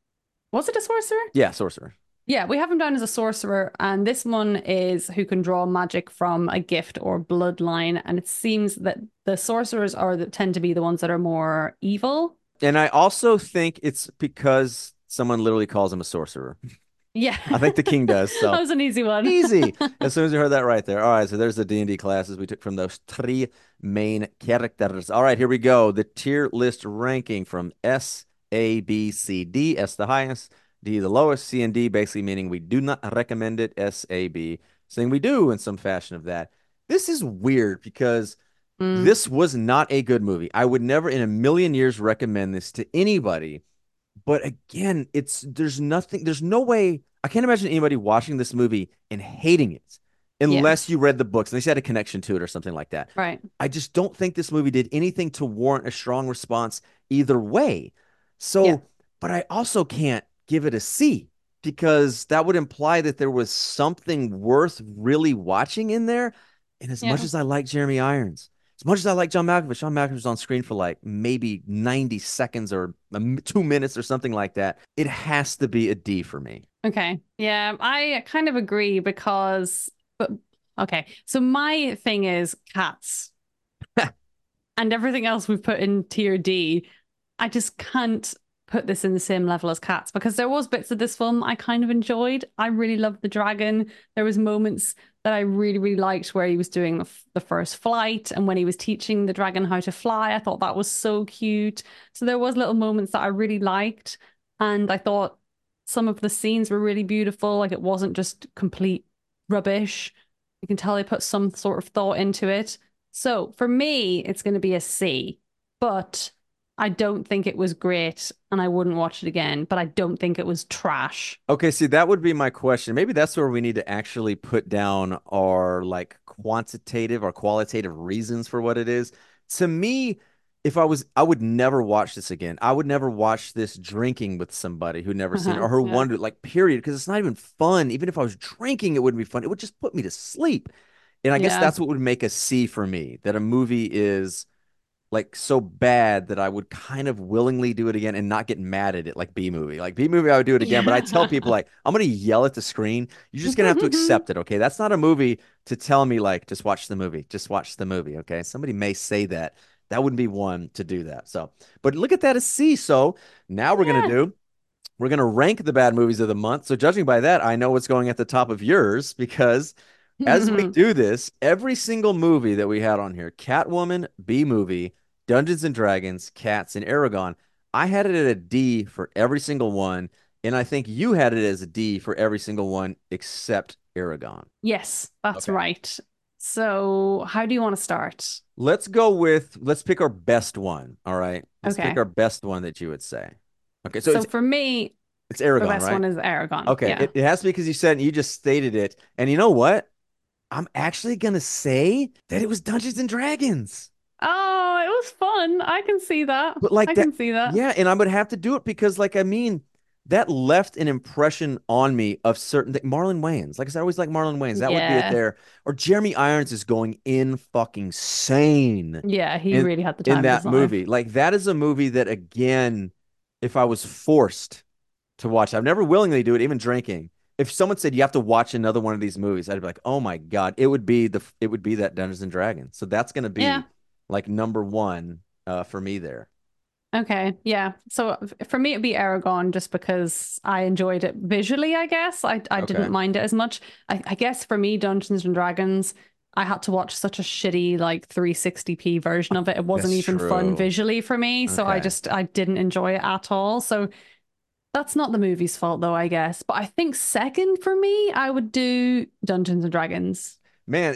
Was it a sorcerer? Yeah, sorcerer. Yeah, we have him down as a sorcerer, and this one is who can draw magic from a gift or bloodline. And it seems that the sorcerers tend to be the ones that are more evil. And I also think it's because someone literally calls him a sorcerer. Yeah, I think the king does. So that was an easy one. easy. As soon as you heard that right there. All right, so there's the D&D classes we took from those three main characters. All right, here we go. The tier list ranking from S, A, B, C, D. S the highest, D the lowest, C and D basically meaning we do not recommend it. S, A, B saying we do in some fashion of that. This is weird because this was not a good movie. I would never in a million years recommend this to anybody. But again, there's no way. I can't imagine anybody watching this movie and hating it unless you read the books and they had a connection to it or something like that. Right. I just don't think this movie did anything to warrant a strong response either way. So, but I also can't give it a C because that would imply that there was something worth really watching in there. And as much as I like Jeremy Irons, as much as I like John Malkovich was on screen for like maybe 90 seconds or 2 minutes or something like that. It has to be a D for me. Okay. Yeah, I kind of agree but okay. So my thing is cats and everything else we've put in tier D. I just can't put this in the same level as cats because there was bits of this film I kind of enjoyed. I really loved the dragon. There was moments that I really, really liked where he was doing the first flight and when he was teaching the dragon how to fly. I thought that was so cute. So there was little moments that I really liked. And I thought some of the scenes were really beautiful. Like it wasn't just complete rubbish. You can tell they put some sort of thought into it. So for me, it's going to be a C. But I don't think it was great and I wouldn't watch it again, but I don't think it was trash. Okay, see, that would be my question. Maybe that's where we need to actually put down our like quantitative or qualitative reasons for what it is. To me, I would never watch this again. I would never watch this drinking with somebody who'd never seen it or who wondered, like, period, because it's not even fun. Even if I was drinking, it wouldn't be fun. It would just put me to sleep. And I guess that's what would make a C for me, that a movie is like so bad that I would kind of willingly do it again and not get mad at it like B movie. Like B movie, I would do it again. But I tell people like, I'm gonna yell at the screen. You're just gonna have to accept it. Okay. That's not a movie to tell me like, just watch the movie. Just watch the movie. Okay. Somebody may say that. that wouldn't be one to do that. So, but look at that as C. So now we're gonna rank the bad movies of the month. So judging by that, I know what's going at the top of yours because as we do this, every single movie that we had on here, Catwoman, B movie, Dungeons and Dragons, Cats, and Aragon, I had it at a D for every single one. And I think you had it as a D for every single one except Aragon. Yes, that's right. So how do you want to start? Let's pick our best one. All right. Let's pick our best one that you would say. Okay. So for me, it's Aragon, the best right? one is Aragon. Okay. Yeah. It has to be because you just stated it. And you know what? I'm actually going to say that it was Dungeons and Dragons. Oh, it was fun. I can see that. But like I can see that. Yeah. And I'm going to have to do it because that left an impression on me of certain things. Marlon Wayans. Like I said, I always like Marlon Wayans. That would be it there. Or Jeremy Irons is going in fucking sane. Yeah, he really had the time in that of his movie. life. Like that is a movie that, again, if I was forced to watch, I'd never willingly do it, even drinking. If someone said you have to watch another one of these movies, I'd be like, oh my God, it would be that Dungeons and Dragons. So that's gonna be like number one for me there. Okay, yeah. So for me, it'd be Aragon just because I enjoyed it visually, I guess. I didn't mind it as much. I guess for me, Dungeons and Dragons, I had to watch such a shitty like 360p version of it. It wasn't even fun visually for me. So I didn't enjoy it at all. So that's not the movie's fault though, I guess. But I think second for me, I would do Dungeons and Dragons. Man,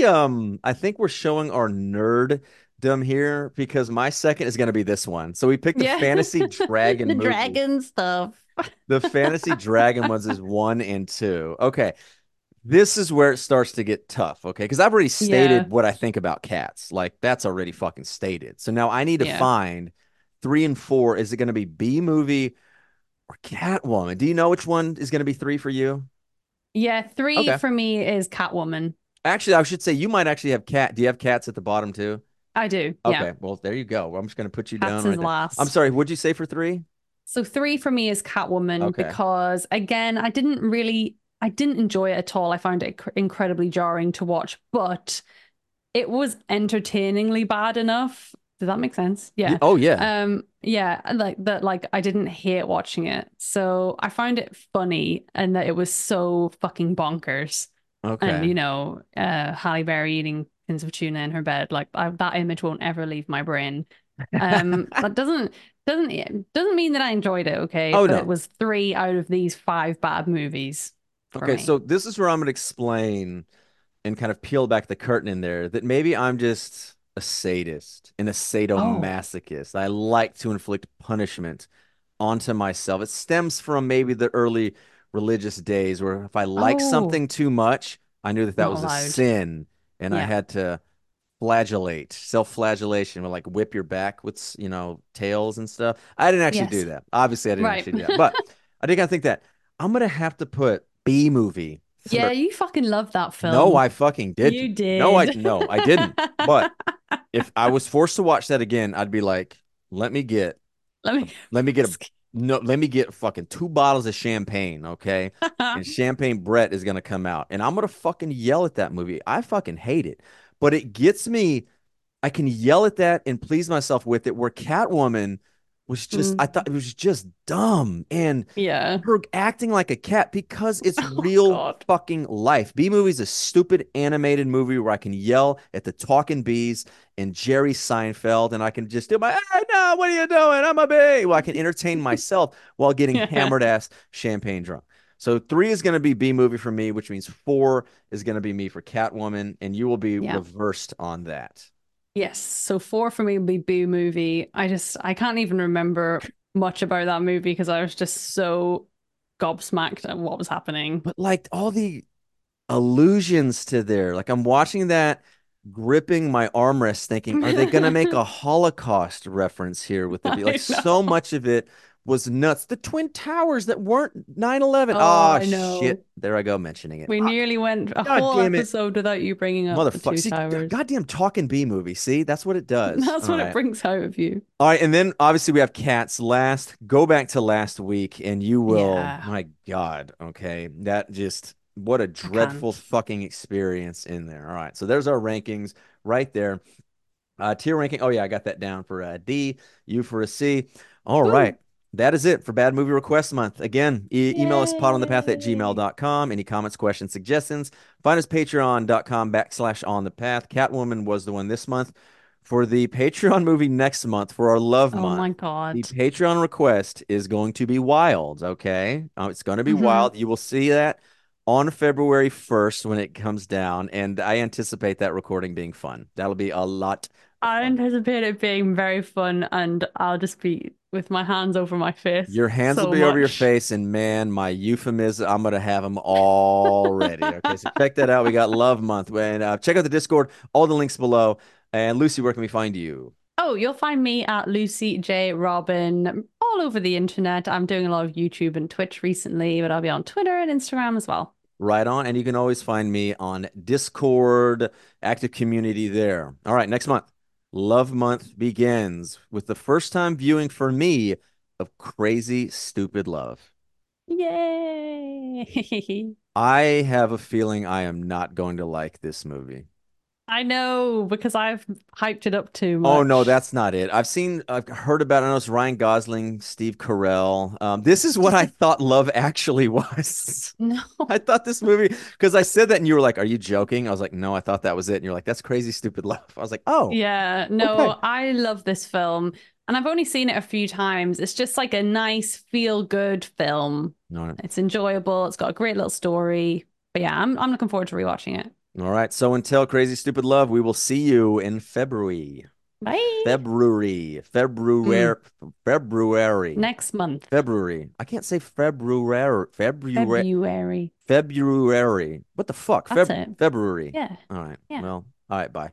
I think we're showing our nerddom here because my second is going to be this one. So we picked the fantasy dragon the movie. dragon stuff. The fantasy dragon ones is 1 and 2. Okay. This is where it starts to get tough, okay? Because I've already stated what I think about cats. Like, that's already fucking stated. So now I need to find 3 and 4. Is it going to be B movie or Catwoman? Do you know which one is going to be 3 for you? Yeah, 3 for me is Catwoman. Actually, I should say you might actually have cat. Do you have cats at the bottom too? I do. Okay, well, there you go. I'm just going to put you Cats down right is there. last. I'm sorry, what'd you say for 3? So 3 for me is Catwoman because, again, I didn't enjoy it at all. I found it incredibly jarring to watch, but it was entertainingly bad enough. Does that make sense? Yeah. Oh, yeah. Yeah, like that. Like I didn't hate watching it, so I found it funny, and that it was so fucking bonkers. Okay. And Halle Berry eating tins of tuna in her bed, like that image won't ever leave my brain. That doesn't mean that I enjoyed it. Okay. Oh, but no. It was 3 out of these 5 bad movies. Okay, so this is where I'm going to explain and kind of peel back the curtain in there that maybe I'm just a sadist and a sadomasochist. I like to inflict punishment onto myself. It stems from maybe the early religious days where if I like something too much, I knew that was a sin and I had to self-flagellation, like whip your back with, tails and stuff. I didn't actually do that. Obviously, I didn't actually do that. But I think that I'm going to have to put B movie. Yeah, you fucking love that film. No, I fucking did. You did. No, I didn't. But if I was forced to watch that again, I'd be like, let me get fucking 2 bottles of champagne, okay? And Champagne Brett is gonna come out, and I'm gonna fucking yell at that movie. I fucking hate it, but it gets me. I can yell at that and please myself with it. Where Catwoman was just, I thought it was just dumb, and her acting like a cat because it's real fucking life. B movie is a stupid animated movie where I can yell at the talking bees and Jerry Seinfeld, and I can just do my, hey, no, what are you doing? I'm a bee. Well, I can entertain myself while getting hammered ass champagne drunk. So 3 is going to be B movie for me, which means 4 is going to be me for Catwoman, and you will be reversed on that. Yes. So 4 for me would be B movie. I can't even remember much about that movie because I was just so gobsmacked at what was happening. But like all the allusions to there, like I'm watching that, gripping my armrest thinking, are they going to make a Holocaust reference here with the like so much of it was nuts. The Twin Towers that weren't 9/11. Oh, shit. There I go mentioning it. We nearly went a whole episode without you bringing up the Two Towers. Goddamn talking B movie. See, that's what it does. That's what it brings out of you. All right, and then obviously we have Cats last. Go back to last week and you will, my God, okay. That just, what a dreadful fucking experience in there. All right, so there's our rankings right there. Tier ranking. Oh, yeah, I got that down for a D, you for a C. All Woo. right. That is it for Bad Movie Request Month. Again, email us Yay. podonthepath@gmail.com. Any comments, questions, suggestions. Find us patreon.com/onthepath. Catwoman was the one this month. For the Patreon movie next month, for our love Oh my month, the God. Patreon request is going to be wild, okay? It's going to be Hmm. wild. You will see that on February 1st when it comes down, and I anticipate that recording being fun. That'll be a lot of I fun. anticipate it being very fun, and I'll just be with my hands over my face Your hands will so be over your much. face, and man, my euphemism, I'm gonna have them all ready. Okay, so check that out. We got Love Month, and check out the Discord. All the links below. And Lucy, where can we find you? Oh, you'll find me at Lucy J. Robin all over the internet. I'm doing a lot of YouTube and Twitch recently, but I'll be on Twitter and Instagram as well. Right on, and you can always find me on Discord, active community there. All right, next month, Love Month begins with the first time viewing for me of Crazy Stupid Love. Yay! I have a feeling I am not going to like this movie. I know because I've hyped it up too Oh no, much. that's not it. I've heard about it. I know it's Ryan Gosling, Steve Carell. This is what Just I a thought Love Actually was. no. I thought this movie, because I said that and you were like, "Are you joking?" I was like, "No, I thought that was it." And you're like, "That's Crazy Stupid Love." I was like, "Oh, Yeah, okay." no, I love this film and I've only seen it a few times. It's just like a nice feel-good film. No, It's enjoyable. It's got a great little story. But yeah, I'm looking forward to rewatching it. all right. So until Crazy Stupid Love, we will see you in February. Bye. February. Mm, February. February. next month. February. I can't say February. February. February. February. What the fuck? That's it. February. Yeah. All right. Yeah. Well, all right. Bye.